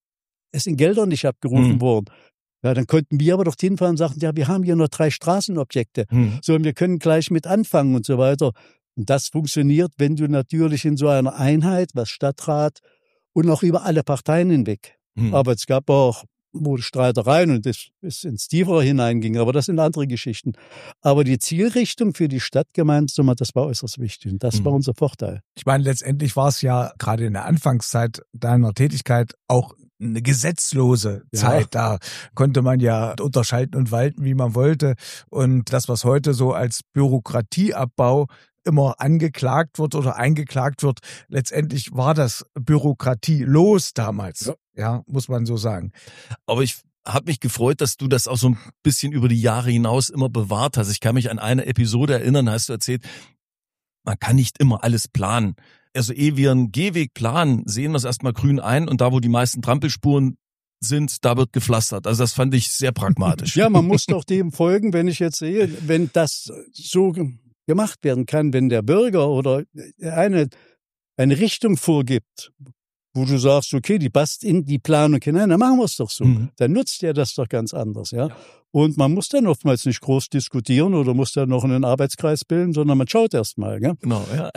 es sind Gelder nicht abgerufen mhm. worden. Ja, dann konnten wir aber doch hinfahren und sagen, ja, wir haben hier noch drei Straßenobjekte. Mhm. So, und wir können gleich mit anfangen und so weiter. Und das funktioniert, wenn du natürlich in so einer Einheit, was Stadtrat und auch über alle Parteien hinweg. Mhm. Aber es gab auch wo Streitereien und das bis ins Tiefere hineinging, aber das sind andere Geschichten. Aber die Zielrichtung für die Stadt gemeinsam, das war äußerst wichtig und das mhm. war unser Vorteil. Ich meine, letztendlich war es ja gerade in der Anfangszeit deiner Tätigkeit auch eine gesetzlose ja. Zeit. Da konnte man ja unterschalten und walten, wie man wollte. Und das, was heute so als Bürokratieabbau immer angeklagt wird oder eingeklagt wird, letztendlich war das bürokratielos damals. Ja. Ja, muss man so sagen. Aber ich habe mich gefreut, dass du das auch so ein bisschen über die Jahre hinaus immer bewahrt hast. Ich kann mich an eine Episode erinnern, hast du erzählt, man kann nicht immer alles planen. Also ehe wir einen Gehweg planen, sehen wir es erstmal grün ein und da, wo die meisten Trampelspuren sind, da wird gepflastert. Also das fand ich sehr pragmatisch. Ja, man muss doch dem folgen, wenn ich jetzt sehe, wenn das so gemacht werden kann, wenn der Bürger oder eine, eine Richtung vorgibt, wo du sagst, okay, die passt in die Planung hinein, dann machen wir es doch so. Mhm. Dann nutzt ja das doch ganz anders, ja? Ja. Und man muss dann oftmals nicht groß diskutieren oder muss dann noch einen Arbeitskreis bilden, sondern man schaut erst mal, ja? Genau, ja.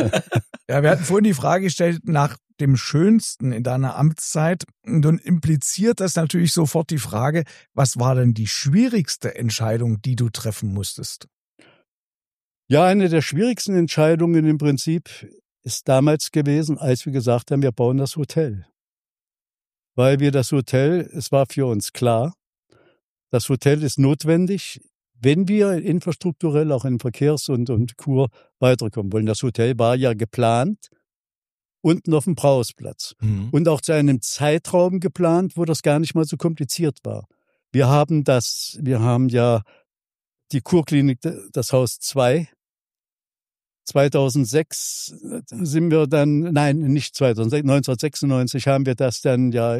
Ja, wir hatten vorhin die Frage gestellt nach dem Schönsten in deiner Amtszeit. Und dann impliziert das natürlich sofort die Frage, was war denn die schwierigste Entscheidung, die du treffen musstest? Ja, eine der schwierigsten Entscheidungen im Prinzip ist damals gewesen, als wir gesagt haben, wir bauen das Hotel. Weil wir das Hotel, es war für uns klar, das Hotel ist notwendig, wenn wir infrastrukturell auch in Verkehrs- und, und Kur weiterkommen wollen. Das Hotel war ja geplant, unten auf dem Brausplatz. Mhm. Und auch zu einem Zeitraum geplant, wo das gar nicht mal so kompliziert war. Wir haben das, wir haben ja die Kurklinik, das Haus zwei. zweitausendsechs sind wir dann, nein, nicht zweitausendsechs, neunzehnhundertsechsundneunzig haben wir das dann ja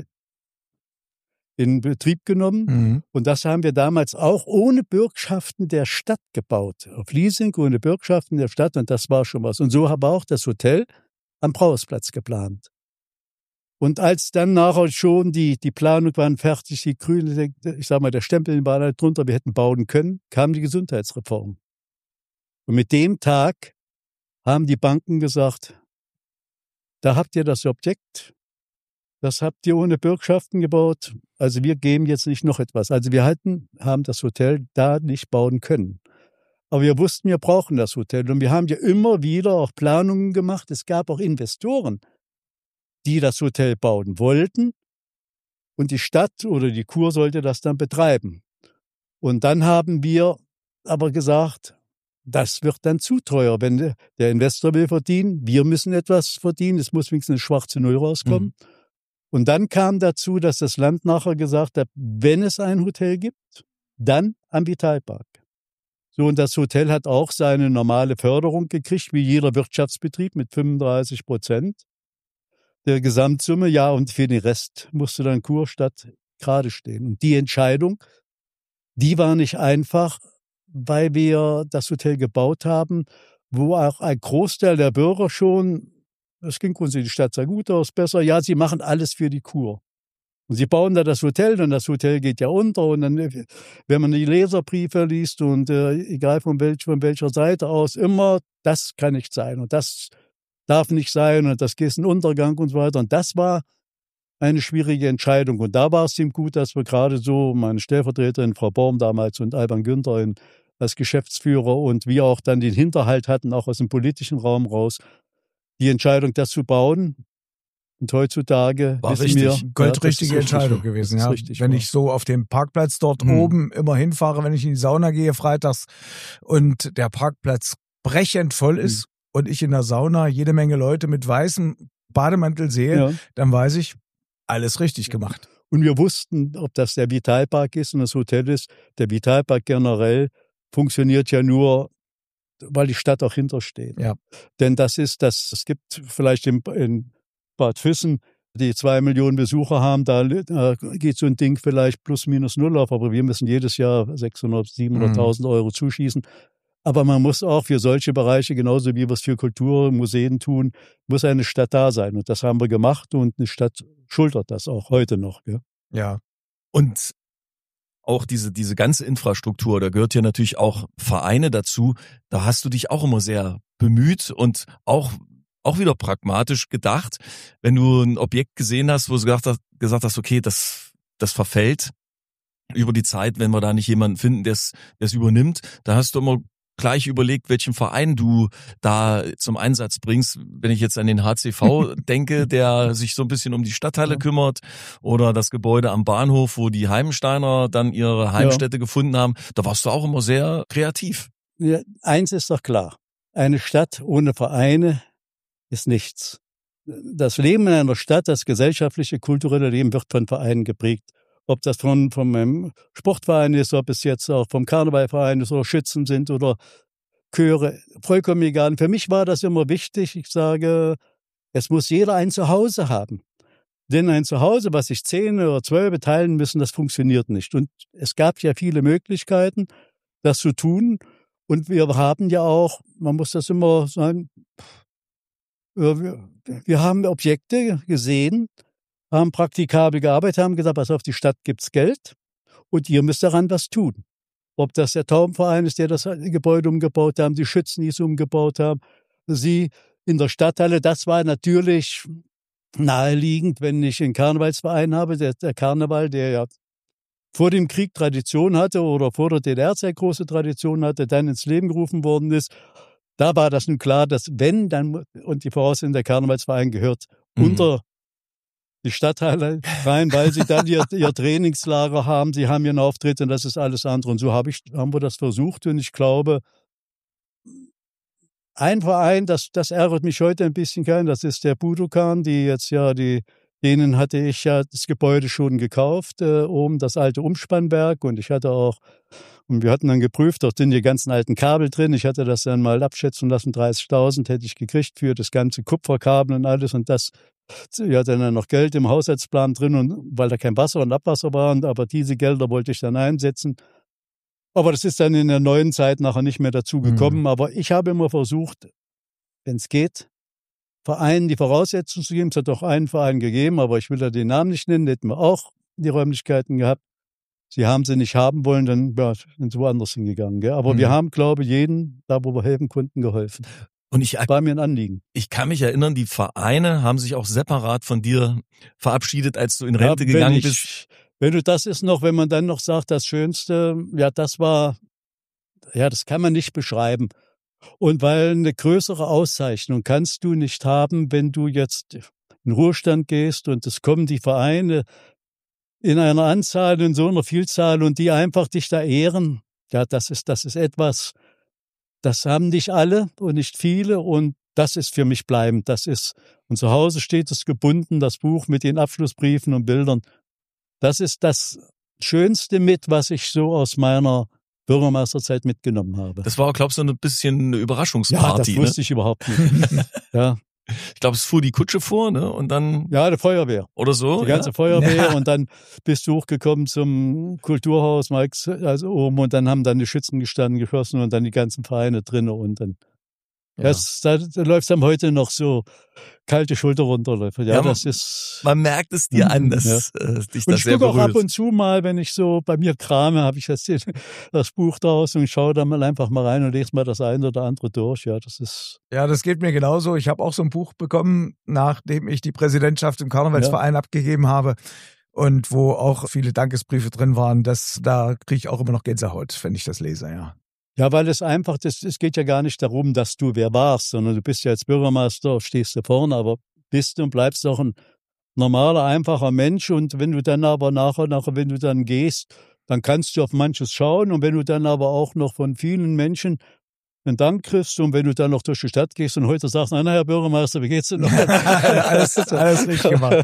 in Betrieb genommen. Mhm. Und das haben wir damals auch ohne Bürgschaften der Stadt gebaut. Auf Leasing, ohne Bürgschaften der Stadt. Und das war schon was. Und so habe auch das Hotel am Brausplatz geplant. Und als dann nachher schon die, die Planung waren fertig, die grüne, ich sag mal, der Stempel war da drunter, wir hätten bauen können, kam die Gesundheitsreform. Und mit dem Tag haben die Banken gesagt, da habt ihr das Objekt, das habt ihr ohne Bürgschaften gebaut, also wir geben jetzt nicht noch etwas. Also wir hatten, haben das Hotel da nicht bauen können. Aber wir wussten, wir brauchen das Hotel. Und wir haben ja immer wieder auch Planungen gemacht. Es gab auch Investoren, die das Hotel bauen wollten. Und die Stadt oder die Kur sollte das dann betreiben. Und dann haben wir aber gesagt, das wird dann zu teuer. Wenn der Investor will verdienen, wir müssen etwas verdienen. Es muss wenigstens eine schwarze Null rauskommen. Mhm. Und dann kam dazu, dass das Land nachher gesagt hat, wenn es ein Hotel gibt, dann am Vitalpark. So, und das Hotel hat auch seine normale Förderung gekriegt, wie jeder Wirtschaftsbetrieb mit fünfunddreißig Prozent der Gesamtsumme. Ja, und für den Rest musste dann Kurstadt gerade stehen. Und die Entscheidung, die war nicht einfach, weil wir das Hotel gebaut haben, wo auch ein Großteil der Bürger schon, das ging uns in die Stadt sehr gut aus, besser, ja, sie machen alles für die Kur. Und sie bauen da das Hotel, und das Hotel geht ja unter. Und dann, wenn man die Leserbriefe liest und äh, egal von, welch, von welcher Seite aus, immer, das kann nicht sein und das darf nicht sein und das geht ein Untergang und so weiter. Und das war eine schwierige Entscheidung. Und da war es ihm gut, dass wir gerade so, meine Stellvertreterin, Frau Borm damals und Alban Günther in, als Geschäftsführer und wir auch dann den Hinterhalt hatten, auch aus dem politischen Raum raus, die Entscheidung, das zu bauen. Und heutzutage war wissen richtig, wir, goldrichtige ja, Entscheidung richtig, gewesen. Ja. richtig wenn war. ich so auf dem Parkplatz dort hm. oben immer hinfahre, wenn ich in die Sauna gehe freitags und der Parkplatz brechend voll ist hm. und ich in der Sauna jede Menge Leute mit weißem Bademantel sehe, ja. dann weiß ich, alles richtig gemacht. Und wir wussten, ob das der Vitalpark ist und das Hotel ist. Der Vitalpark generell funktioniert ja nur, weil die Stadt auch hintersteht. Ja. Denn das ist, das, es gibt vielleicht in, in Bad Füssen, die zwei Millionen Besucher haben, da, da geht so ein Ding vielleicht plus minus null auf, aber wir müssen jedes Jahr sechshundert, siebenhunderttausend mhm. Euro zuschießen. Aber man muss auch für solche Bereiche, genauso wie wir es für Kultur, Museen tun, muss eine Stadt da sein. Und das haben wir gemacht und eine Stadt schultert das auch heute noch. Ja. ja. Und auch diese, diese ganze Infrastruktur, da gehört ja natürlich auch Vereine dazu. Da hast du dich auch immer sehr bemüht und auch auch wieder pragmatisch gedacht, wenn du ein Objekt gesehen hast, wo du gesagt hast, gesagt hast, okay, das, das verfällt über die Zeit, wenn wir da nicht jemanden finden, der es übernimmt, da hast du immer gleich überlegt, welchen Verein du da zum Einsatz bringst. Wenn ich jetzt an den H C V denke, der sich so ein bisschen um die Stadtteile ja. kümmert, oder das Gebäude am Bahnhof, wo die Heimensteiner dann ihre Heimstätte ja. gefunden haben, da warst du auch immer sehr kreativ. Ja, eins ist doch klar, eine Stadt ohne Vereine ist nichts. Das Leben in einer Stadt, das gesellschaftliche, kulturelle Leben wird von Vereinen geprägt. Ob das von, von einem Sportverein ist, ob es jetzt auch vom Karnevalverein ist oder Schützen sind oder Chöre, vollkommen egal. Für mich war das immer wichtig. Ich sage, es muss jeder ein Zuhause haben. Denn ein Zuhause, was sich zehn oder zwölf teilen müssen, das funktioniert nicht. Und es gab ja viele Möglichkeiten, das zu tun. Und wir haben ja auch, man muss das immer sagen, Wir, wir haben Objekte gesehen, haben praktikabel gearbeitet, haben gesagt, pass auf, die Stadt gibt's Geld und ihr müsst daran was tun. Ob das der Taubenverein ist, der das Gebäude umgebaut haben, die Schützen, die es umgebaut haben, sie in der Stadthalle, das war natürlich naheliegend, wenn ich einen Karnevalsverein habe, der, der Karneval, der ja vor dem Krieg Tradition hatte oder vor der D D R sehr große Tradition hatte, dann ins Leben gerufen worden ist. Da war das nun klar, dass wenn dann, und die Voraussetzung, der Karnevalsverein gehört mhm. unter die Stadthalle rein, weil sie dann ihr, ihr Trainingslager haben, sie haben ihren Auftritt und das ist alles andere. Und so hab ich, haben wir das versucht und ich glaube, ein Verein, das, das ärgert mich heute ein bisschen kein, das ist der Budokan, die jetzt ja, die, denen hatte ich ja das Gebäude schon gekauft, äh, oben das alte Umspannwerk, und ich hatte auch, und wir hatten dann geprüft, dort sind die ganzen alten Kabel drin, ich hatte das dann mal abschätzen lassen, dreißigtausend hätte ich gekriegt für das ganze Kupferkabel und alles, und das, wir hatten dann noch Geld im Haushaltsplan drin, und weil da kein Wasser und Abwasser waren, aber diese Gelder wollte ich dann einsetzen. Aber das ist dann in der neuen Zeit nachher nicht mehr dazu gekommen. Mhm. Aber ich habe immer versucht, wenn es geht, Vereinen die Voraussetzungen zu geben. Es hat auch einen Verein gegeben, aber ich will da den Namen nicht nennen, hätten wir auch die Räumlichkeiten gehabt. Sie haben sie nicht haben wollen, dann ja, sind sie woanders hingegangen. Gell? Aber mhm. wir haben, glaube ich, jeden, da wo wir helfen konnten, geholfen. Und ich, war mir ein Anliegen. Ich kann mich erinnern, die Vereine haben sich auch separat von dir verabschiedet, als du in Rente ja, gegangen ich, bist. Wenn du das ist noch, wenn man dann noch sagt, das Schönste, ja, das war, ja, das kann man nicht beschreiben. Und weil eine größere Auszeichnung kannst du nicht haben, wenn du jetzt in Ruhestand gehst und es kommen die Vereine in einer Anzahl, in so einer Vielzahl und die einfach dich da ehren. Ja, das ist, das ist etwas, das haben nicht alle und nicht viele, und das ist für mich bleibend. Das ist, und zu Hause steht es gebunden, das Buch mit den Abschlussbriefen und Bildern. Das ist das Schönste mit, was ich so aus meiner Bürgermeisterzeit mitgenommen habe. Das war, glaubst du, ein bisschen eine Überraschungsparty. Ja, das wusste ne? ich überhaupt nicht. Ja. Ich glaube, es fuhr die Kutsche vor, ne? Und dann. Ja, die Feuerwehr. Oder so. Die ganze ja? Feuerwehr. Ja. Und dann bist du hochgekommen zum Kulturhaus, Mike's, also oben, und dann haben dann die Schützen gestanden, geschossen und dann die ganzen Vereine drin und dann. Ja. Das, da, da läuft es dann heute noch so kalte Schulter runter. Ja, ja, das man, ist. Man merkt es dir an, dass ja. äh, dich und das ich sehr berührt. Auch ab und zu mal, wenn ich so bei mir krame, habe ich das, das Buch draus und schaue da mal einfach mal rein und lese mal das eine oder andere durch. Ja, das ist. Ja, das geht mir genauso. Ich habe auch so ein Buch bekommen, nachdem ich die Präsidentschaft im Karnevalsverein ja. abgegeben habe. Und wo auch viele Dankesbriefe drin waren. Das, da kriege ich auch immer noch Gänsehaut, wenn ich das lese, ja. Ja, weil es einfach, das, es geht ja gar nicht darum, dass du wer warst, sondern du bist ja als Bürgermeister, stehst du vorne, aber bist und bleibst auch ein normaler, einfacher Mensch. Und wenn du dann aber nachher, nachher, wenn du dann gehst, dann kannst du auf manches schauen. Und wenn du dann aber auch noch von vielen Menschen einen Dank kriegst und wenn du dann noch durch die Stadt gehst und heute sagst, na, Herr Bürgermeister, wie geht's denn noch? alles, alles richtig gemacht.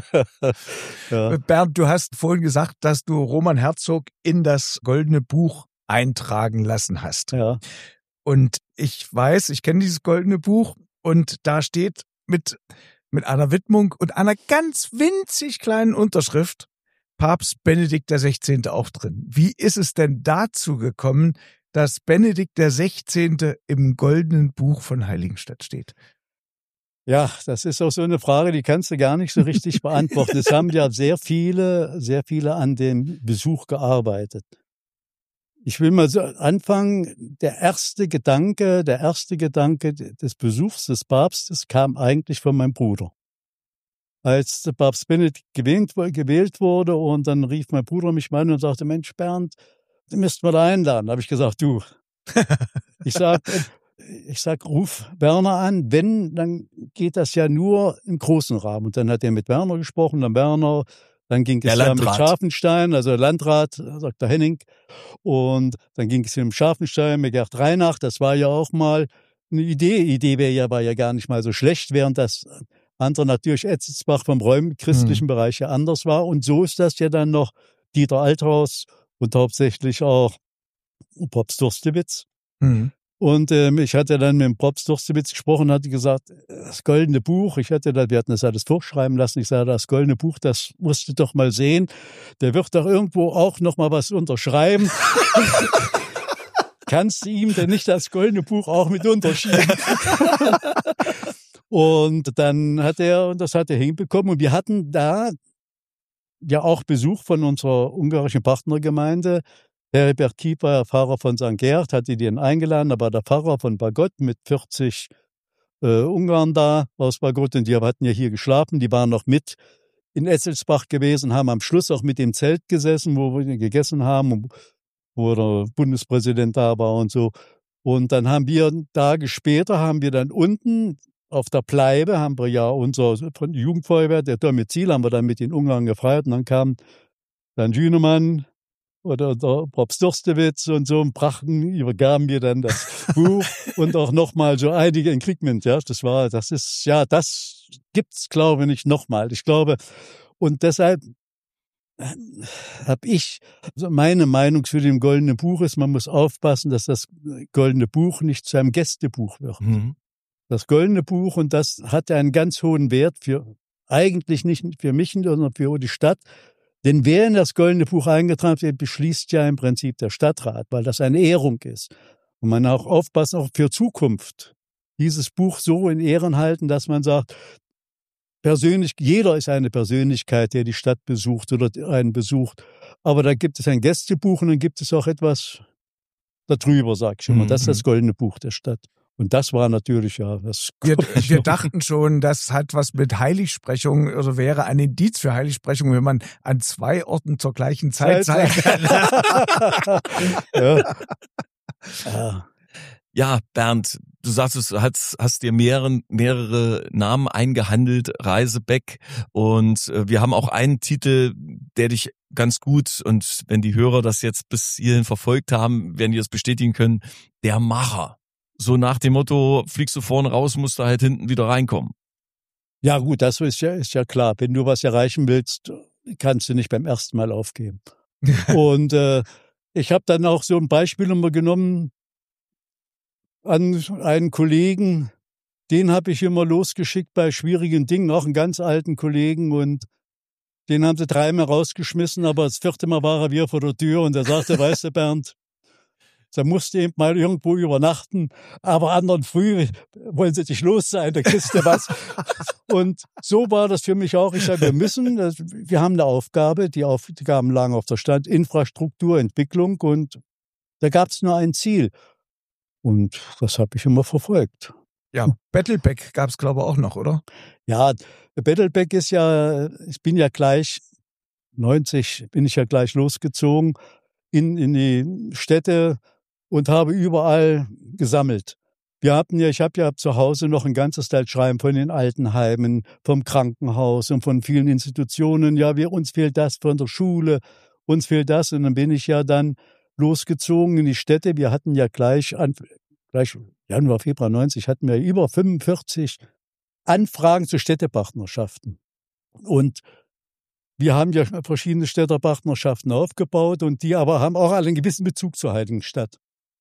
Ja. Bernd, du hast vorhin gesagt, dass du Roman Herzog in das Goldene Buch eintragen lassen hast. Ja. Und ich weiß, ich kenne dieses Goldene Buch und da steht mit, mit einer Widmung und einer ganz winzig kleinen Unterschrift Papst Benedikt der Sechzehnte auch drin. Wie ist es denn dazu gekommen, dass Benedikt der Sechzehnte im Goldenen Buch von Heiligenstadt steht? Ja, das ist auch so eine Frage, die kannst du gar nicht so richtig beantworten. Es haben ja sehr viele, sehr viele an dem Besuch gearbeitet. Ich will mal so anfangen. Der erste Gedanke, der erste Gedanke des Besuchs des Papstes kam eigentlich von meinem Bruder. Als der Papst Benedikt gewählt, gewählt wurde und dann rief mein Bruder mich mal an und sagte, Mensch Bernd, du müsst mal da einladen. Da habe ich gesagt, du, ich sag, ich sag, ruf Werner an. Wenn, dann geht das ja nur im großen Rahmen. Und dann hat er mit Werner gesprochen, dann Werner, dann ging es ja mit Scharfenstein, also Landrat, Doktor Henning. Und dann ging es mit Scharfenstein, mit Gerd Reinach. Das war ja auch mal eine Idee. Die Idee wäre ja, war ja gar nicht mal so schlecht, während das andere natürlich Etzelsbach vom räum- christlichen hm. Bereich ja anders war. Und so ist das ja dann noch Dieter Althaus und hauptsächlich auch Propst Durstewitz. Mhm. Und ähm, ich hatte dann mit dem Propst Durstewitz gesprochen, hatte gesagt, das Goldene Buch, ich hatte da, wir hatten das alles vorschreiben lassen, ich sage, das Goldene Buch, das musst du doch mal sehen. Der wird doch irgendwo auch noch mal was unterschreiben. Kannst du ihm denn nicht das Goldene Buch auch mit unterschieben? Und dann hat er, und das hat er hinbekommen, und wir hatten da ja auch Besuch von unserer ungarischen Partnergemeinde. Der Herbert Kieper, Pfarrer von Sankt Gerd, hatte den eingeladen, da war der Pfarrer von Bagott mit vierzig äh, Ungarn da aus Bagott, und die hatten ja hier geschlafen, die waren noch mit in Etzelsbach gewesen, haben am Schluss auch mit dem Zelt gesessen, wo wir gegessen haben, wo der Bundespräsident da war und so. Und dann haben wir Tage später, haben wir dann unten auf der Bleibe, haben wir ja unser von der Jugendfeuerwehr, der Domizil, haben wir dann mit den Ungarn gefeiert, und dann kam dann Jünemann, oder der Propst Durstewitz und so und brachten, übergaben mir dann das Buch und auch nochmal so einige Equipment, ja, das war, das ist, ja, das gibt's, glaube ich, nicht nochmal. Ich glaube, und deshalb habe ich, also meine Meinung zu dem Goldenen Buch ist, man muss aufpassen, dass das Goldene Buch nicht zu einem Gästebuch wird. Mhm. Das Goldene Buch, und das hat einen ganz hohen Wert für, eigentlich nicht für mich, sondern für die Stadt. Denn wer in das Goldene Buch eingetragen wird, beschließt ja im Prinzip der Stadtrat, weil das eine Ehrung ist. Und man auch aufpassen, auch für Zukunft, dieses Buch so in Ehren halten, dass man sagt, persönlich, jeder ist eine Persönlichkeit, der die Stadt besucht oder einen besucht. Aber da gibt es ein Gästebuch und dann gibt es auch etwas darüber, sag ich immer. Das ist das Goldene Buch der Stadt. Und das war natürlich, ja, das. Wir, wir dachten schon, das hat was mit Heiligsprechung, also wäre ein Indiz für Heiligsprechung, wenn man an zwei Orten zur gleichen Zeit sein kann. ja. ja. Ja, Bernd, du sagst, du hast, hast dir mehrere, mehrere Namen eingehandelt, Reisebeck, und äh, wir haben auch einen Titel, der dich ganz gut, und wenn die Hörer das jetzt bis hierhin verfolgt haben, werden die das bestätigen können, der Macher. So nach dem Motto, fliegst du vorne raus, musst du halt hinten wieder reinkommen. Ja gut, das ist ja, ist ja klar. Wenn du was erreichen willst, kannst du nicht beim ersten Mal aufgeben. Und äh, ich habe dann auch so ein Beispiel nochmal genommen an einen Kollegen, den habe ich immer losgeschickt bei schwierigen Dingen, auch einen ganz alten Kollegen, und den haben sie dreimal rausgeschmissen, aber das vierte Mal war er wieder vor der Tür und er sagte, weißt du, Bernd, da musst du eben mal irgendwo übernachten, aber anderen früh wollen sie dich los sein, da kriegst du was. Und so war das für mich auch. Ich sage, wir müssen, wir haben eine Aufgabe, die Aufgaben lagen auf der Stand, Infrastruktur, Entwicklung, und da gab es nur ein Ziel. Und das habe ich immer verfolgt. Ja, Battleback gab es, glaube ich, auch noch, oder? Ja, Battleback ist ja, ich bin ja gleich, neunzig bin ich ja gleich losgezogen in, in die Städte und habe überall gesammelt. Wir hatten ja, ich habe ja zu Hause noch ein ganzes Teil Schreiben von den Altenheimen, vom Krankenhaus und von vielen Institutionen. Ja, wir, uns fehlt das von der Schule, uns fehlt das. Und dann bin ich ja dann losgezogen in die Städte. Wir hatten ja gleich, an, gleich Januar, Februar neunzig, hatten wir über fünfundvierzig Anfragen zu Städtepartnerschaften. Und wir haben ja verschiedene Städtepartnerschaften aufgebaut, und die aber haben auch alle einen gewissen Bezug zur Heiligenstadt.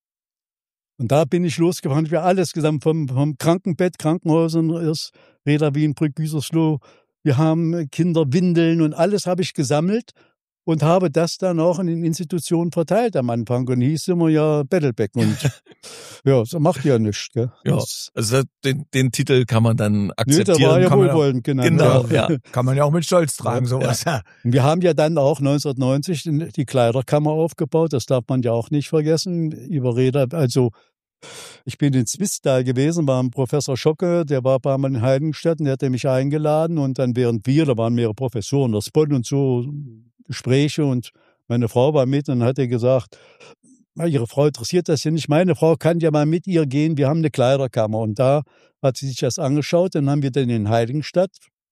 Und da bin ich losgefahren, wir alles gesammelt, vom, vom Krankenbett, Krankenhäusern, Reda, Wien, Brück, Gütersloh. Wir haben Kinderwindeln und alles habe ich gesammelt und habe das dann auch in den Institutionen verteilt am Anfang. Und hieß immer ja Battleback. Und ja, das macht ja nichts. Gell? Ja, also den, den Titel kann man dann akzeptieren. Nee, da war ja kann wohlwollend genannt. Genau, ja. ja. Kann man ja auch mit Stolz tragen, sowas. Ja. Wir haben ja dann auch neunzehnhundertneunzig die Kleiderkammer aufgebaut. Das darf man ja auch nicht vergessen. Über Reda, also ich bin in Zwistal gewesen, war ein Professor Schocke, der war ein paar Mal in Heiligenstadt, und der hatte mich eingeladen, und dann während wir, da waren mehrere Professoren, der Spot und so, Gespräche, und meine Frau war mit, und dann hat er gesagt, ihre Frau interessiert das ja nicht, meine Frau kann ja mal mit ihr gehen, wir haben eine Kleiderkammer, und da hat sie sich das angeschaut, dann haben wir dann in Heiligenstadt,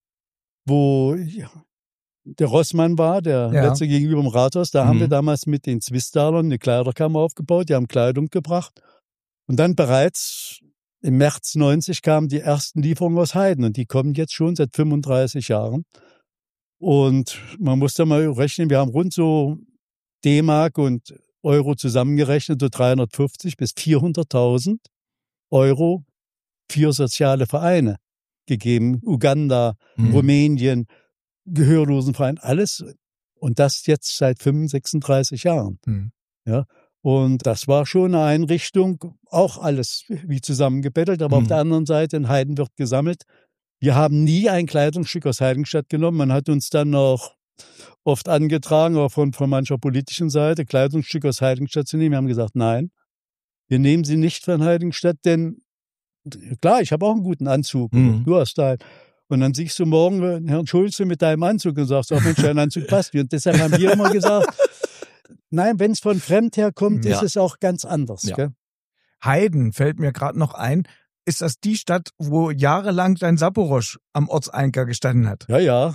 wo der Rossmann war, der ja. letzte gegenüber dem Rathaus, da mhm. haben wir damals mit den Zwistalern eine Kleiderkammer aufgebaut, die haben Kleidung gebracht. Und dann bereits im März neunzig kamen die ersten Lieferungen aus Heiden, und die kommen jetzt schon seit fünfunddreißig Jahren. Und man muss da mal rechnen, wir haben rund so D-Mark und Euro zusammengerechnet, so dreihundertfünfzig bis vierhunderttausend Euro für soziale Vereine gegeben. Uganda, mhm. Rumänien, Gehörlosenverein, alles. Und das jetzt seit fünfundsechsunddreißig Jahren. Mhm. Ja. Und das war schon eine Einrichtung, auch alles wie zusammengebettelt, aber mhm. auf der anderen Seite in Heiden wird gesammelt. Wir haben nie ein Kleidungsstück aus Heiligenstadt genommen. Man hat uns dann auch oft angetragen, auch von, von mancher politischen Seite, Kleidungsstücke aus Heiligenstadt zu nehmen. Wir haben gesagt, nein, wir nehmen sie nicht von Heiligenstadt, denn klar, ich habe auch einen guten Anzug, mhm. du hast da. Und dann siehst du morgen Herrn Schulze mit deinem Anzug und sagst, auch Mensch, dein Anzug passt. Und deshalb haben wir immer gesagt, nein, wenn es von fremd herkommt, ja. ist es auch ganz anders. Ja. Gell? Heiden fällt mir gerade noch ein, ist das die Stadt, wo jahrelang dein Saporosch am Ortseingang gestanden hat? Ja, ja.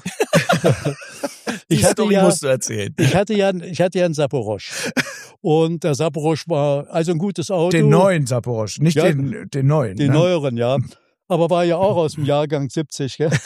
Die ich hatte Story ja, musst du erzählen. ich hatte ja, ich hatte ja einen Saporosch. Und der Saporosch war also ein gutes Auto. Den neuen Saporosch, nicht Ja, den, den neuen. Den ne? neueren, ja. Aber war ja auch aus dem Jahrgang siebzig, gell?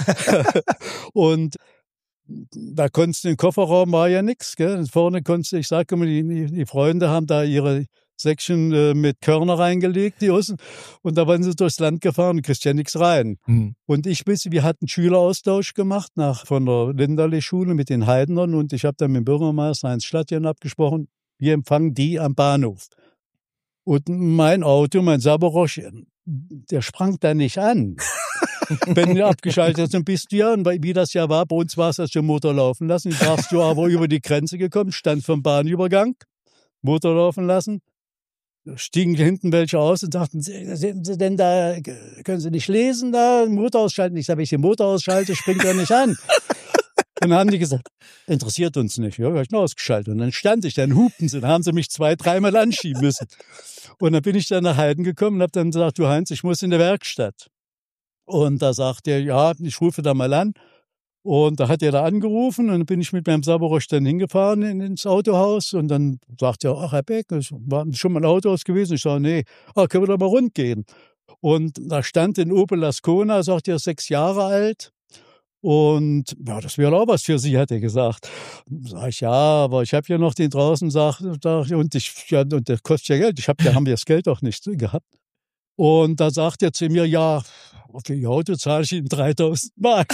Und da konntest du, im Kofferraum war ja nichts, gell? Vorne konntest du, ich sage immer, die, die Freunde haben da ihre Säckchen äh, mit Körner reingelegt, die Russen. Und da waren sie durchs Land gefahren und kriegst ja nichts rein. Hm. Und ich wisse, wir hatten Schüleraustausch gemacht nach, von der Linderle-Schule mit den Heidenern. Und ich habe dann mit dem Bürgermeister Heinz Schlattian abgesprochen, wir empfangen die am Bahnhof. Und mein Auto, mein Saporosch, der sprang da nicht an. Wenn du abgeschaltet hast, dann bist du ja, und wie das ja war, bei uns war es, dass du den Motor laufen lassen. Jetzt warst du aber über die Grenze gekommen, stand vom Bahnübergang, Motor laufen lassen. Da stiegen hinten welche aus und sagten, sind Sie denn da, können Sie nicht lesen da, Motor ausschalten? Ich sage, wenn ich den Motor ausschalte, springt er nicht an. Und dann haben die gesagt, interessiert uns nicht. Ja, hab ich noch ausgeschaltet. Und dann stand ich, dann hupten sie, dann haben sie mich zwei, dreimal anschieben müssen. Und dann bin ich dann nach Heiden gekommen und habe dann gesagt, du Heinz, ich muss in der Werkstatt. Und da sagt er, ja, ich rufe da mal an. Und da hat er da angerufen und dann bin ich mit meinem Saporosch dann hingefahren in, ins Autohaus. Und dann sagt er, ach Herr Beck, das war schon mal ein Autohaus gewesen. Ich sage, nee, ach, können wir da mal rund gehen. Und da stand in Opel Ascona, sagt er, sechs Jahre alt. Und ja, das wäre auch was für Sie, hat er gesagt. Sag ich, ja, aber ich habe ja noch den draußen, sag, sag, und ich, ja, und der kostet ja Geld. Ich habe, da haben wir das Geld auch nicht gehabt. Und da sagt er zu mir, ja, für Ihr Auto zahle ich Ihnen dreitausend Mark.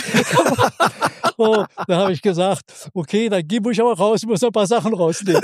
Oh, da habe ich gesagt, okay, dann gebe ich aber raus, ich muss noch ein paar Sachen rausnehmen.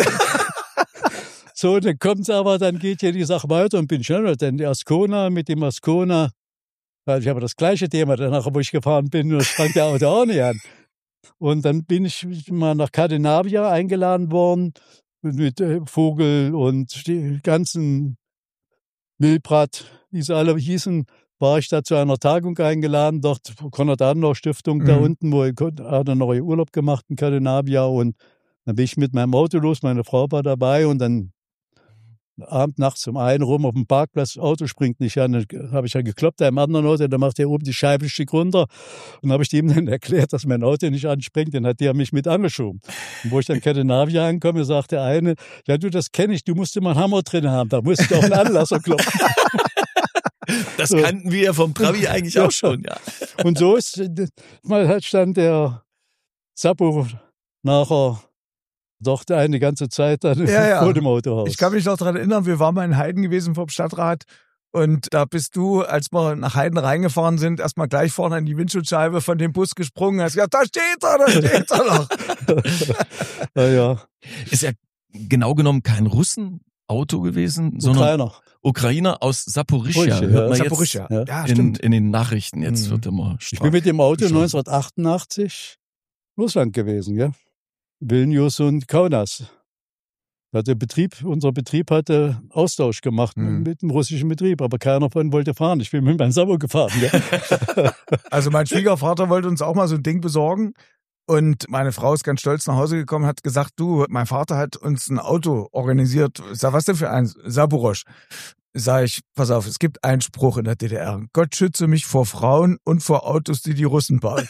So, dann kommt's aber, dann geht hier die Sache weiter und bin schneller, denn die Ascona, mit dem Ascona, ich habe das gleiche Thema danach, wo ich gefahren bin, nur sprang der Auto auch nicht an. Und dann bin ich mal nach Cadenavia eingeladen worden, mit Vogel und die ganzen Milbrat, wie sie alle hießen, war ich da zu einer Tagung eingeladen, dort Konrad-Adenauer-Stiftung, mhm. da unten, wo ich hatte noch Urlaub gemacht in Cadenavia. Und dann bin ich mit meinem Auto los, meine Frau war dabei und dann Abend, nachts um einen rum auf dem Parkplatz, das Auto springt nicht an. Dann habe ich ja gekloppt, einem anderen Auto, dann macht der oben die Scheibe ein Stück runter. Und dann habe ich dem dann erklärt, dass mein Auto nicht anspringt. Dann hat der mich mit angeschoben. Und wo ich dann Cadenavia ankomme, sagt der eine, ja du, das kenne ich, du musst immer einen Hammer drin haben, da musst du auf einen Anlasser klopfen. Das so. Kannten wir ja vom Trabi eigentlich auch schon, ja. Und so ist, mal stand der Sappo nachher doch eine ganze Zeit dann ja, ja. vor dem Autohaus. Ich kann mich noch daran erinnern, wir waren mal in Heiden gewesen vom Stadtrat und da bist du, als wir nach Heiden reingefahren sind, erstmal gleich vorne an die Windschutzscheibe von dem Bus gesprungen, hast gesagt, da steht er, da steht er noch. Ja, ja. Ist ja genau genommen kein Russenauto gewesen, sondern Ukrainer. Ukrainer aus Saporischschja. Hört ja. man Saporischschja. Jetzt Ja, in, stimmt. in den Nachrichten jetzt Mhm. wird immer stark Ich bin mit dem Auto geschossen. neunzehnhundertachtundachtzig Russland gewesen, ja. Vilnius und Kaunas. Da der Betrieb, unser Betrieb hatte Austausch gemacht Mhm. mit dem russischen Betrieb, aber keiner von wollte fahren. Ich bin mit meinem Sappo gefahren. Ja. Also mein Schwiegervater wollte uns auch mal so ein Ding besorgen und meine Frau ist ganz stolz nach Hause gekommen, hat gesagt, du, mein Vater hat uns ein Auto organisiert. Ich sag, was denn für ein Saporosch? Sag ich, pass auf, es gibt einen Spruch in der D D R. Gott schütze mich vor Frauen und vor Autos, die die Russen bauen.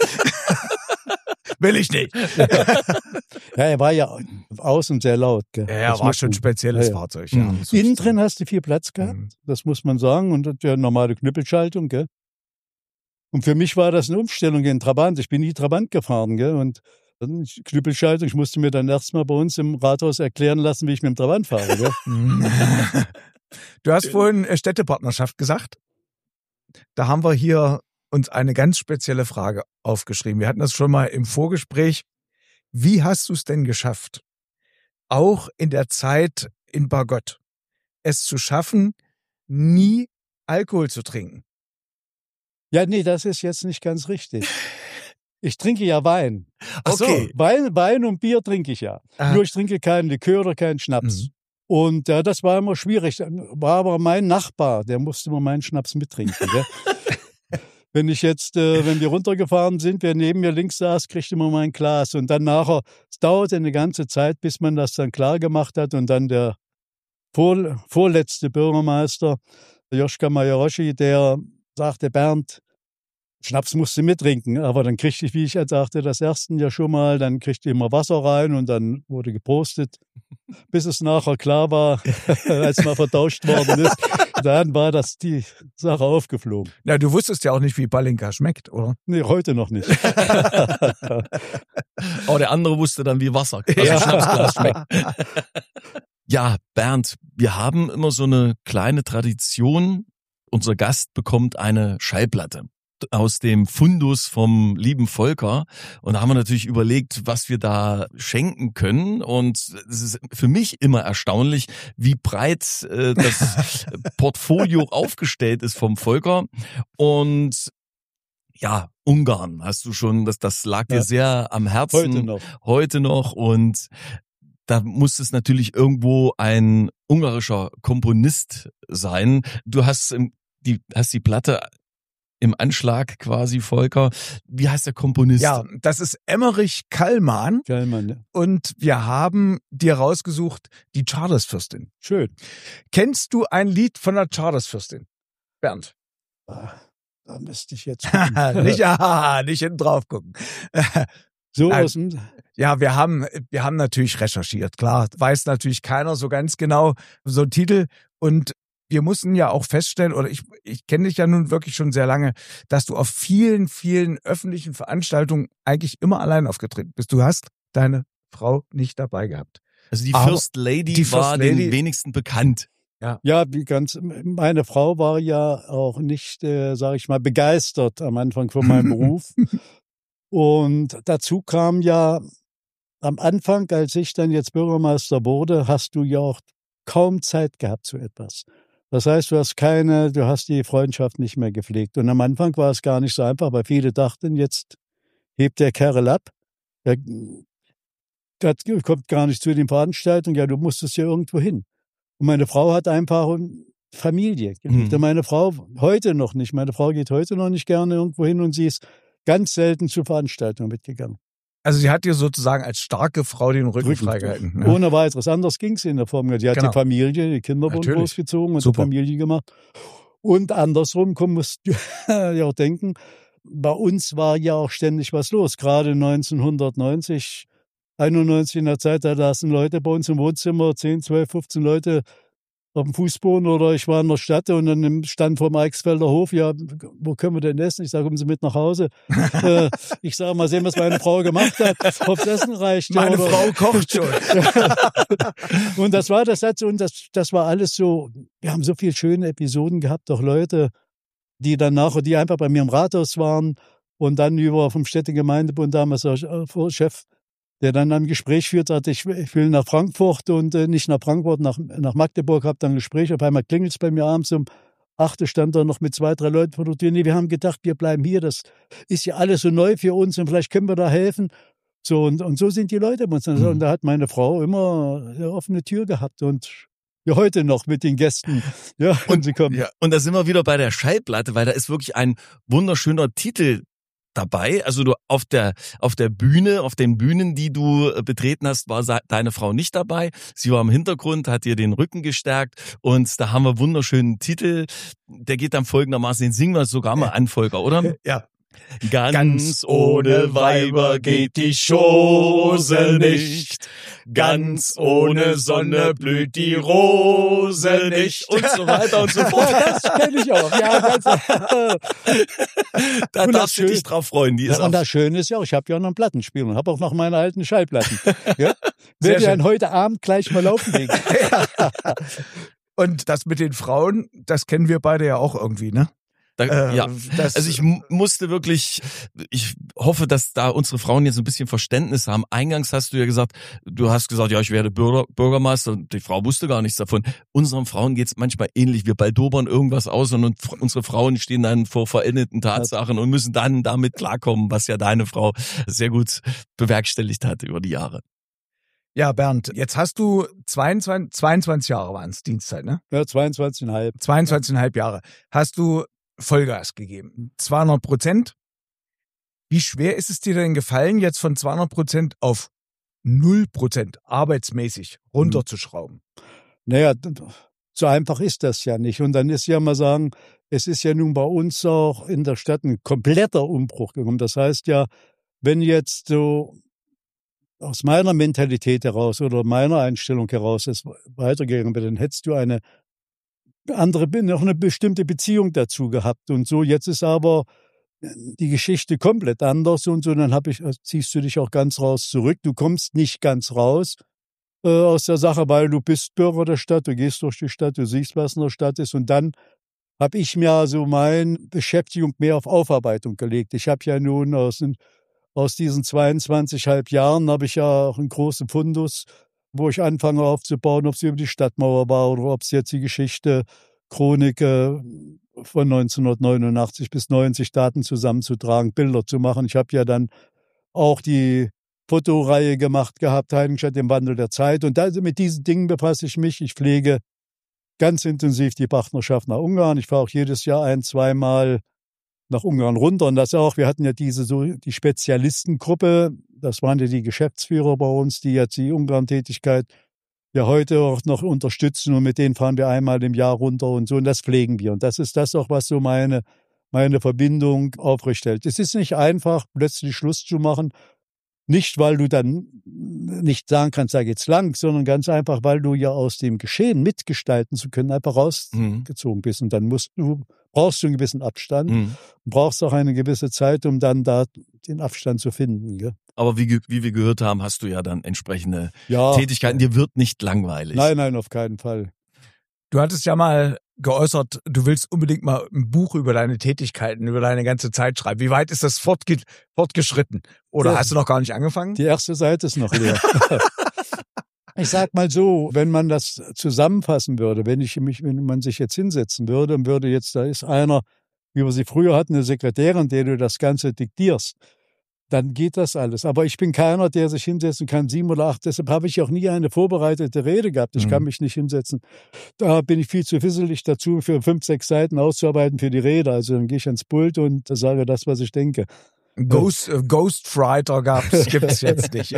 Will ich nicht. Ja, er war ja außen sehr laut. Gell. Ja, ja, Das war muss schon ein man- spezielles ja, ja. Fahrzeug. Ja, Mhm. muss ich Innen sagen. drin hast du viel Platz gehabt, Mhm. das muss man sagen, und hat ja normale Knüppelschaltung. Gell. Und für mich war das eine Umstellung in Trabant. Ich bin nie Trabant gefahren. Gell. Und dann Knüppelschaltung, ich musste mir dann erstmal bei uns im Rathaus erklären lassen, wie ich mit dem Trabant fahre. Gell. Du hast vorhin äh, Städtepartnerschaft gesagt. Da haben wir hier uns eine ganz spezielle Frage aufgeschrieben. Wir hatten das schon mal im Vorgespräch. Wie hast du es denn geschafft, auch in der Zeit in Bargott, es zu schaffen, nie Alkohol zu trinken? Ja, nee, das ist jetzt nicht ganz richtig. Ich trinke ja Wein. Ach so. Okay. Wein, Wein und Bier trinke ich ja. Aha. Nur ich trinke keinen Likör oder keinen Schnaps. Mhm. Und ja, das war immer schwierig. War aber mein Nachbar, der musste immer meinen Schnaps mittrinken. Gell? Wenn ich jetzt, äh, wenn wir runtergefahren sind, wer neben mir links saß, kriegte immer mein Glas. Und dann nachher, es dauerte eine ganze Zeit, bis man das dann klar gemacht hat. Und dann der vor, vorletzte Bürgermeister, Joschka Majoroschi, der sagte Bernd, Schnaps musst du mittrinken. Aber dann kriegte ich, wie ich jetzt sagte, das ersten ja schon mal, dann kriegte ich immer Wasser rein und dann wurde geprostet, bis es nachher klar war, als mal vertauscht worden ist. Dann war das die Sache aufgeflogen. Na, du wusstest ja auch nicht, wie Palinka schmeckt, oder? Nee, heute noch nicht. Aber der andere wusste dann, wie Wasser, also Ja. Schnapsglas schmeckt. Ja, Bernd, wir haben immer so eine kleine Tradition. Unser Gast bekommt eine Schallplatte aus dem Fundus vom lieben Volker. Und da haben wir natürlich überlegt, was wir da schenken können. Und es ist für mich immer erstaunlich, wie breit äh, das Portfolio aufgestellt ist vom Volker. Und ja, Ungarn hast du schon, das, das lag dir Ja. sehr am Herzen. Heute noch. Heute noch. Und da muss es natürlich irgendwo ein ungarischer Komponist sein. Du hast im, die, hast die Platte im Anschlag quasi, Volker. Wie heißt der Komponist? Ja, das ist Emmerich Kallmann. Geil, Mann. Ja. Und wir haben dir rausgesucht, die Chartersfürstin. Schön. Kennst du ein Lied von der Chartersfürstin, Bernd? Ah, Da müsste ich jetzt nicht, ah, nicht hinten drauf gucken. so Nein. aus dem... Ja, wir haben, wir haben natürlich recherchiert. Klar, weiß natürlich keiner so ganz genau so einen Titel. Und wir mussten ja auch feststellen, oder ich, ich kenne dich ja nun wirklich schon sehr lange, dass du auf vielen, vielen öffentlichen Veranstaltungen eigentlich immer allein aufgetreten bist. Du hast deine Frau nicht dabei gehabt. Also die Aber First Lady die First war Lady- den wenigsten bekannt. Ja, wie ganz, meine Frau war ja auch nicht, äh, sage ich mal, begeistert am Anfang von meinem Beruf. Und dazu kam ja am Anfang, als ich dann jetzt Bürgermeister wurde, hast du ja auch kaum Zeit gehabt zu etwas. Das heißt, du hast keine, du hast die Freundschaft nicht mehr gepflegt. Und am Anfang war es gar nicht so einfach, weil viele dachten, jetzt hebt der Kerl ab. Der, der kommt gar nicht zu den Veranstaltungen. Ja, du musstest ja irgendwo hin. Und meine Frau hat einfach Familie. Mhm. Und meine Frau heute noch nicht. Meine Frau geht heute noch nicht gerne irgendwo hin und sie ist ganz selten zu Veranstaltungen mitgegangen. Also sie hat dir sozusagen als starke Frau den Rücken, Rücken. freigehalten. Ja. Ohne weiteres. Anders ging es in der Form. Die hat Genau. die Familie, die Kinder wurden Natürlich. großgezogen und Super. die Familie gemacht. Und andersrum komm, musst du ja auch denken, bei uns war ja auch ständig was los. Gerade neunzehnhundertneunzig, einundneunzig in der Zeit, da lasen Leute bei uns im Wohnzimmer, zehn, zwölf, fünfzehn Leute auf dem Fußboden oder ich war in der Stadt und dann stand vor dem Eichsfelder Hof, ja, wo können wir denn essen? Ich sage, kommen Sie mit nach Hause. äh, ich sage, mal sehen, was meine Frau gemacht hat, ob das Essen reicht. Meine oder, Frau kocht schon. und das war das Satz und das, das war alles so, wir haben so viele schöne Episoden gehabt, auch Leute, die dann nachher, die einfach bei mir im Rathaus waren und dann über vom Städtegemeindebund damals der Chef, der dann ein Gespräch führt, sagte, ich, ich will nach Frankfurt und äh, nicht nach Frankfurt, nach, nach Magdeburg, hab dann ein Gespräch, auf einmal klingelt es bei mir abends um acht, stand da noch mit zwei, drei Leuten vor der Tür. Nee, wir haben gedacht, wir bleiben hier, das ist ja alles so neu für uns und vielleicht können wir da helfen. So, und, und so sind die Leute bei uns. Mhm. Und da hat meine Frau immer eine offene Tür gehabt und ja, heute noch mit den Gästen. Ja, und sie kommen. Ja, und da sind wir wieder bei der Schallplatte, weil da ist wirklich ein wunderschöner Titel dabei. Also du auf der auf der Bühne, auf den Bühnen, die du betreten hast, war deine Frau nicht dabei. Sie war im Hintergrund, hat dir den Rücken gestärkt und da haben wir wunderschönen Titel. Der geht dann folgendermaßen, den singen wir sogar mal an, Volker, oder? Ja. Ganz, Ganz ohne Weiber geht die Chose nicht. Ganz ohne Sonne blüht die Rose nicht. Und so weiter und so fort. Das kenne ich auch. Ja, ganz, Da und darfst du schön- dich drauf freuen. Die ist ja, und auf, das Schöne ist ja auch, ich habe ja noch einen Plattenspieler und habe auch noch meine alten Schallplatten. Ja? Sehr Werde ich schön. dann heute Abend gleich mal laufen legen. Und das mit den Frauen, das kennen wir beide ja auch irgendwie, ne? da, Äh, ja. das, Also ich m- musste wirklich, ich hoffe, dass da unsere Frauen jetzt ein bisschen Verständnis haben. Eingangs hast du ja gesagt, du hast gesagt, ja, ich werde Bürger, Bürgermeister. Die Frau wusste gar nichts davon. Unseren Frauen geht's manchmal ähnlich. Wir baldobern irgendwas aus und fr- unsere Frauen stehen dann vor verendeten Tatsachen und müssen dann damit klarkommen, was ja deine Frau sehr gut bewerkstelligt hat über die Jahre. ja, Bernd, jetzt hast du zweiundzwanzig, zweiundzwanzig Jahre waren es, Dienstzeit, ne? Ja, zweiundzwanzig Komma fünf. zweiundzwanzig Komma fünf Jahre. Hast du Vollgas gegeben. zweihundert Prozent. Wie schwer ist es dir denn gefallen, jetzt von zweihundert Prozent auf null Prozent arbeitsmäßig runterzuschrauben? Naja, d- so einfach ist das ja nicht. Und dann ist ja mal sagen, es ist ja nun bei uns auch in der Stadt ein kompletter Umbruch gekommen. Das heißt ja, wenn jetzt so aus meiner Mentalität heraus oder meiner Einstellung heraus es weitergegangen wäre, dann hättest du eine andere, noch eine bestimmte Beziehung dazu gehabt und so. Jetzt ist aber die Geschichte komplett anders und so. Dann hab ich, ziehst du dich auch ganz raus zurück. Du kommst nicht ganz raus äh, aus der Sache, weil du bist Bürger der Stadt, du gehst durch die Stadt, du siehst, was in der Stadt ist. Und dann habe ich mir also meine Beschäftigung mehr auf Aufarbeitung gelegt. Ich habe ja nun aus, aus diesen zweiundzwanzig Komma fünf Jahren habe ich ja auch einen großen Fundus, wo ich anfange aufzubauen, ob es über die Stadtmauer war oder ob es jetzt die Geschichte, Chronik äh, von neunzehnhundertneunundachtzig bis neunzig Daten zusammenzutragen, Bilder zu machen. Ich habe ja dann auch die Fotoreihe gemacht gehabt, Heiligenstadt im Wandel der Zeit. Und da, mit diesen Dingen befasse ich mich. Ich pflege ganz intensiv die Partnerschaft nach Ungarn. Ich fahre auch jedes Jahr ein-, zweimal nach Ungarn runter. Und das auch, wir hatten ja diese so die Spezialistengruppe, das waren ja die Geschäftsführer bei uns, die jetzt die Ungarn-Tätigkeit ja heute auch noch unterstützen. Und mit denen fahren wir einmal im Jahr runter und so. Und das pflegen wir. Und das ist das auch, was so meine, meine Verbindung aufrechterhält. Es ist nicht einfach, plötzlich Schluss zu machen. Nicht, weil du dann nicht sagen kannst, da geht's lang, sondern ganz einfach, weil du ja aus dem Geschehen mitgestalten zu können, einfach rausgezogen mhm. bist. Und dann musst du, brauchst du einen gewissen Abstand mhm. und brauchst auch eine gewisse Zeit, um dann da den Abstand zu finden. Gell? Aber wie, wie wir gehört haben, hast du ja dann entsprechende ja. Tätigkeiten. Dir wird nicht langweilig. Nein, nein, auf keinen Fall. Du hattest ja mal geäußert, du willst unbedingt mal ein Buch über deine Tätigkeiten, über deine ganze Zeit schreiben. Wie weit ist das fortge fortgeschritten? Oder ja, hast du noch gar nicht angefangen? Die erste Seite ist noch leer. Ich sag mal so, wenn man das zusammenfassen würde, wenn ich mich, wenn man sich jetzt hinsetzen würde und würde jetzt, da ist einer, wie wir sie früher hatten, eine Sekretärin, der du das Ganze diktierst, dann geht das alles. Aber ich bin keiner, der sich hinsetzen kann, sieben oder acht. Deshalb habe ich auch nie eine vorbereitete Rede gehabt. Ich mhm. kann mich nicht hinsetzen. Da bin ich viel zu fisselig dazu, für fünf, sechs Seiten auszuarbeiten für die Rede. Also dann gehe ich ans Pult und sage das, was ich denke. Ghost, äh, Ghostwriter gab's, gibt's jetzt nicht.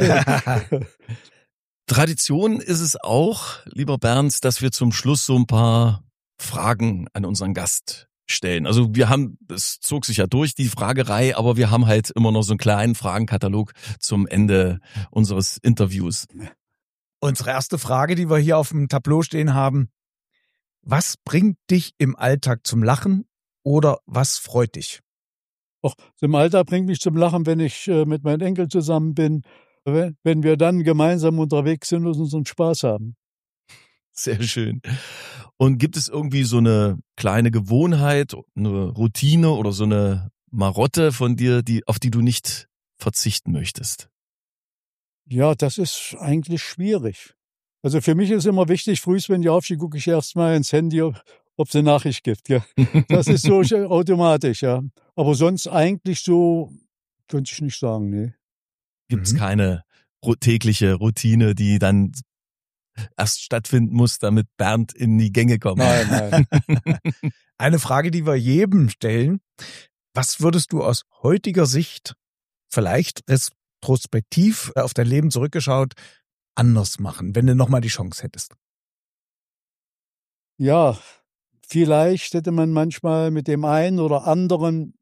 Tradition ist es auch, lieber Bernd, dass wir zum Schluss so ein paar Fragen an unseren Gast stellen. Also wir haben, es zog sich ja durch, die Fragerei, aber wir haben halt immer noch so einen kleinen Fragenkatalog zum Ende unseres Interviews. Unsere erste Frage, die wir hier auf dem Tableau stehen haben: Was bringt dich im Alltag zum Lachen oder was freut dich? Och, im Alltag bringt mich zum Lachen, wenn ich äh, mit meinen Enkeln zusammen bin, wenn, wenn wir dann gemeinsam unterwegs sind und unseren Spaß haben. Sehr schön. Und gibt es irgendwie so eine kleine Gewohnheit, eine Routine oder so eine Marotte von dir, die, auf die du nicht verzichten möchtest? Ja, das ist eigentlich schwierig. Also für mich ist immer wichtig, frühst, wenn ich aufstehe, gucke ich erstmal ins Handy, ob es eine Nachricht gibt. Ja. Das ist so automatisch, ja. Aber sonst eigentlich so, könnte ich nicht sagen, nee. Gibt es mhm. keine tägliche Routine, die dann erst stattfinden muss, damit Bernd in die Gänge kommt? Nein, nein. Eine Frage, die wir jedem stellen: Was würdest du aus heutiger Sicht, vielleicht retrospektiv auf dein Leben zurückgeschaut, anders machen, wenn du nochmal die Chance hättest? Ja, vielleicht hätte man manchmal mit dem einen oder anderen,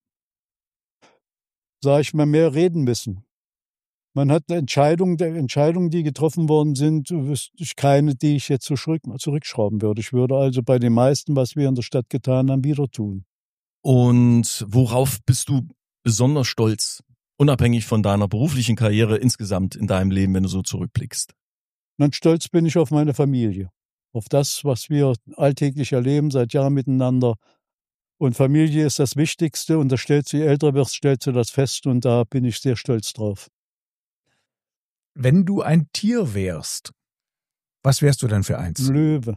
sag ich mal, mehr reden müssen. Man hat Entscheidungen, Entscheidungen, die getroffen worden sind, wüsste ich keine, die ich jetzt zurück, zurückschrauben würde. Ich würde also bei den meisten, was wir in der Stadt getan haben, wieder tun. Und worauf bist du besonders stolz, unabhängig von deiner beruflichen Karriere insgesamt in deinem Leben, wenn du so zurückblickst? Und stolz bin ich auf meine Familie, auf das, was wir alltäglich erleben, seit Jahren miteinander. Und Familie ist das Wichtigste, und da stellt sie, je älter wirst, stellt sie das fest, und da bin ich sehr stolz drauf. Wenn du ein Tier wärst, was wärst du denn für eins? Ein Löwe.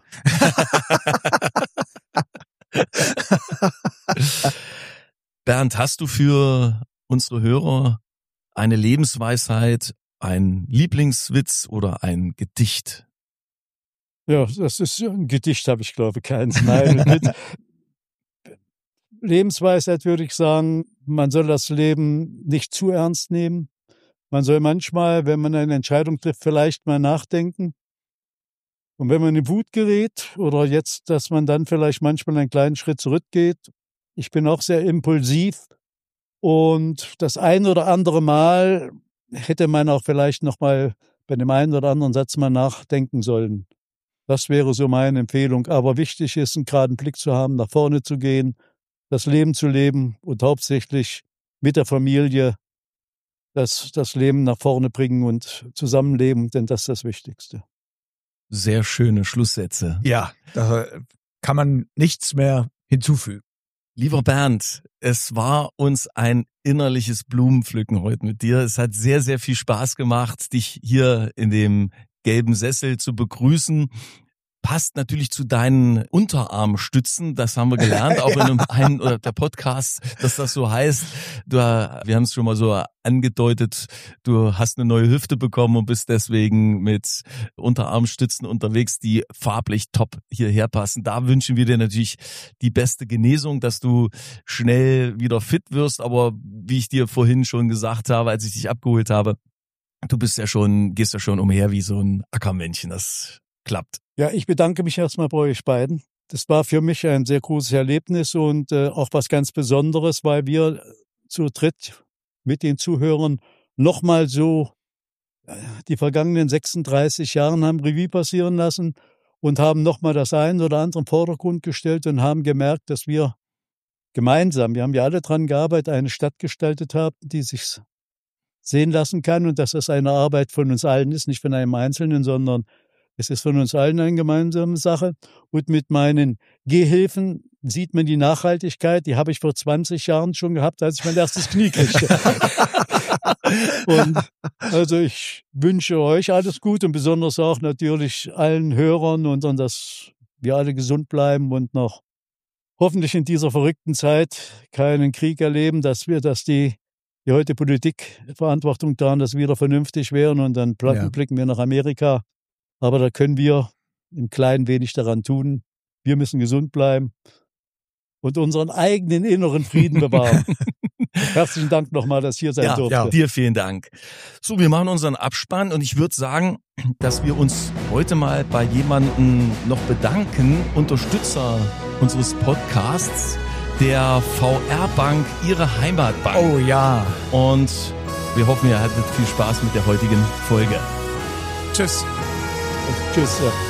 Bernd, hast du für unsere Hörer eine Lebensweisheit, ein Lieblingswitz oder ein Gedicht? Ja, das ist ein Gedicht, habe ich, glaube ich, keins. Nein, mit Lebensweisheit würde ich sagen, man soll das Leben nicht zu ernst nehmen. Man soll manchmal, wenn man eine Entscheidung trifft, vielleicht mal nachdenken. Und wenn man in Wut gerät oder jetzt, dass man dann vielleicht manchmal einen kleinen Schritt zurückgeht, ich bin auch sehr impulsiv und das ein oder andere Mal hätte man auch vielleicht noch mal bei dem einen oder anderen Satz mal nachdenken sollen. Das wäre so meine Empfehlung. Aber wichtig ist, einen geraden Blick zu haben, nach vorne zu gehen, das Leben zu leben und hauptsächlich mit der Familie das, das Leben nach vorne bringen und zusammenleben, denn das ist das Wichtigste. Sehr schöne Schlusssätze. Ja, da kann man nichts mehr hinzufügen. Lieber Bernd, es war uns ein innerliches Blumenpflücken heute mit dir. Es hat sehr, sehr viel Spaß gemacht, dich hier in dem gelben Sessel zu begrüßen. Passt natürlich zu deinen Unterarmstützen, das haben wir gelernt, auch ja. in einem einen oder der Podcast, dass das so heißt. Du, wir haben es schon mal so angedeutet, du hast eine neue Hüfte bekommen und bist deswegen mit Unterarmstützen unterwegs, die farblich top hierher passen. Da wünschen wir dir natürlich die beste Genesung, dass du schnell wieder fit wirst. Aber wie ich dir vorhin schon gesagt habe, als ich dich abgeholt habe, du bist ja schon, gehst ja schon umher wie so ein Ackermännchen. Das klappt. Ja, ich bedanke mich erstmal bei euch beiden. Das war für mich ein sehr großes Erlebnis und äh, auch was ganz Besonderes, weil wir zu dritt mit den Zuhörern nochmal so äh, die vergangenen sechsunddreißig Jahre haben Revue passieren lassen und haben nochmal das eine oder andere im Vordergrund gestellt und haben gemerkt, dass wir gemeinsam, wir haben ja alle dran gearbeitet, eine Stadt gestaltet haben, die sich sehen lassen kann und dass das eine Arbeit von uns allen ist, nicht von einem Einzelnen, sondern es ist von uns allen eine gemeinsame Sache. Und mit meinen Gehhilfen sieht man die Nachhaltigkeit. Die habe ich vor zwanzig Jahren schon gehabt, als ich mein erstes Knie kriegte. Und also ich wünsche euch alles Gute und besonders auch natürlich allen Hörern und, und dass wir alle gesund bleiben und noch hoffentlich in dieser verrückten Zeit keinen Krieg erleben, dass wir, dass die, die heute Politik Verantwortung tragen, dass wir wieder vernünftig wären und dann ja. blicken wir nach Amerika. Aber da können wir im Kleinen wenig daran tun. Wir müssen gesund bleiben und unseren eigenen inneren Frieden bewahren. Herzlichen Dank nochmal, dass ich hier sein ja, durfte. Ja, dir vielen Dank. So, wir machen unseren Abspann und ich würde sagen, dass wir uns heute mal bei jemandem noch bedanken, Unterstützer unseres Podcasts, der V R-Bank, Ihre Heimatbank. Oh ja. Und wir hoffen, ihr hattet viel Spaß mit der heutigen Folge. Tschüss. Tschüss. Ja.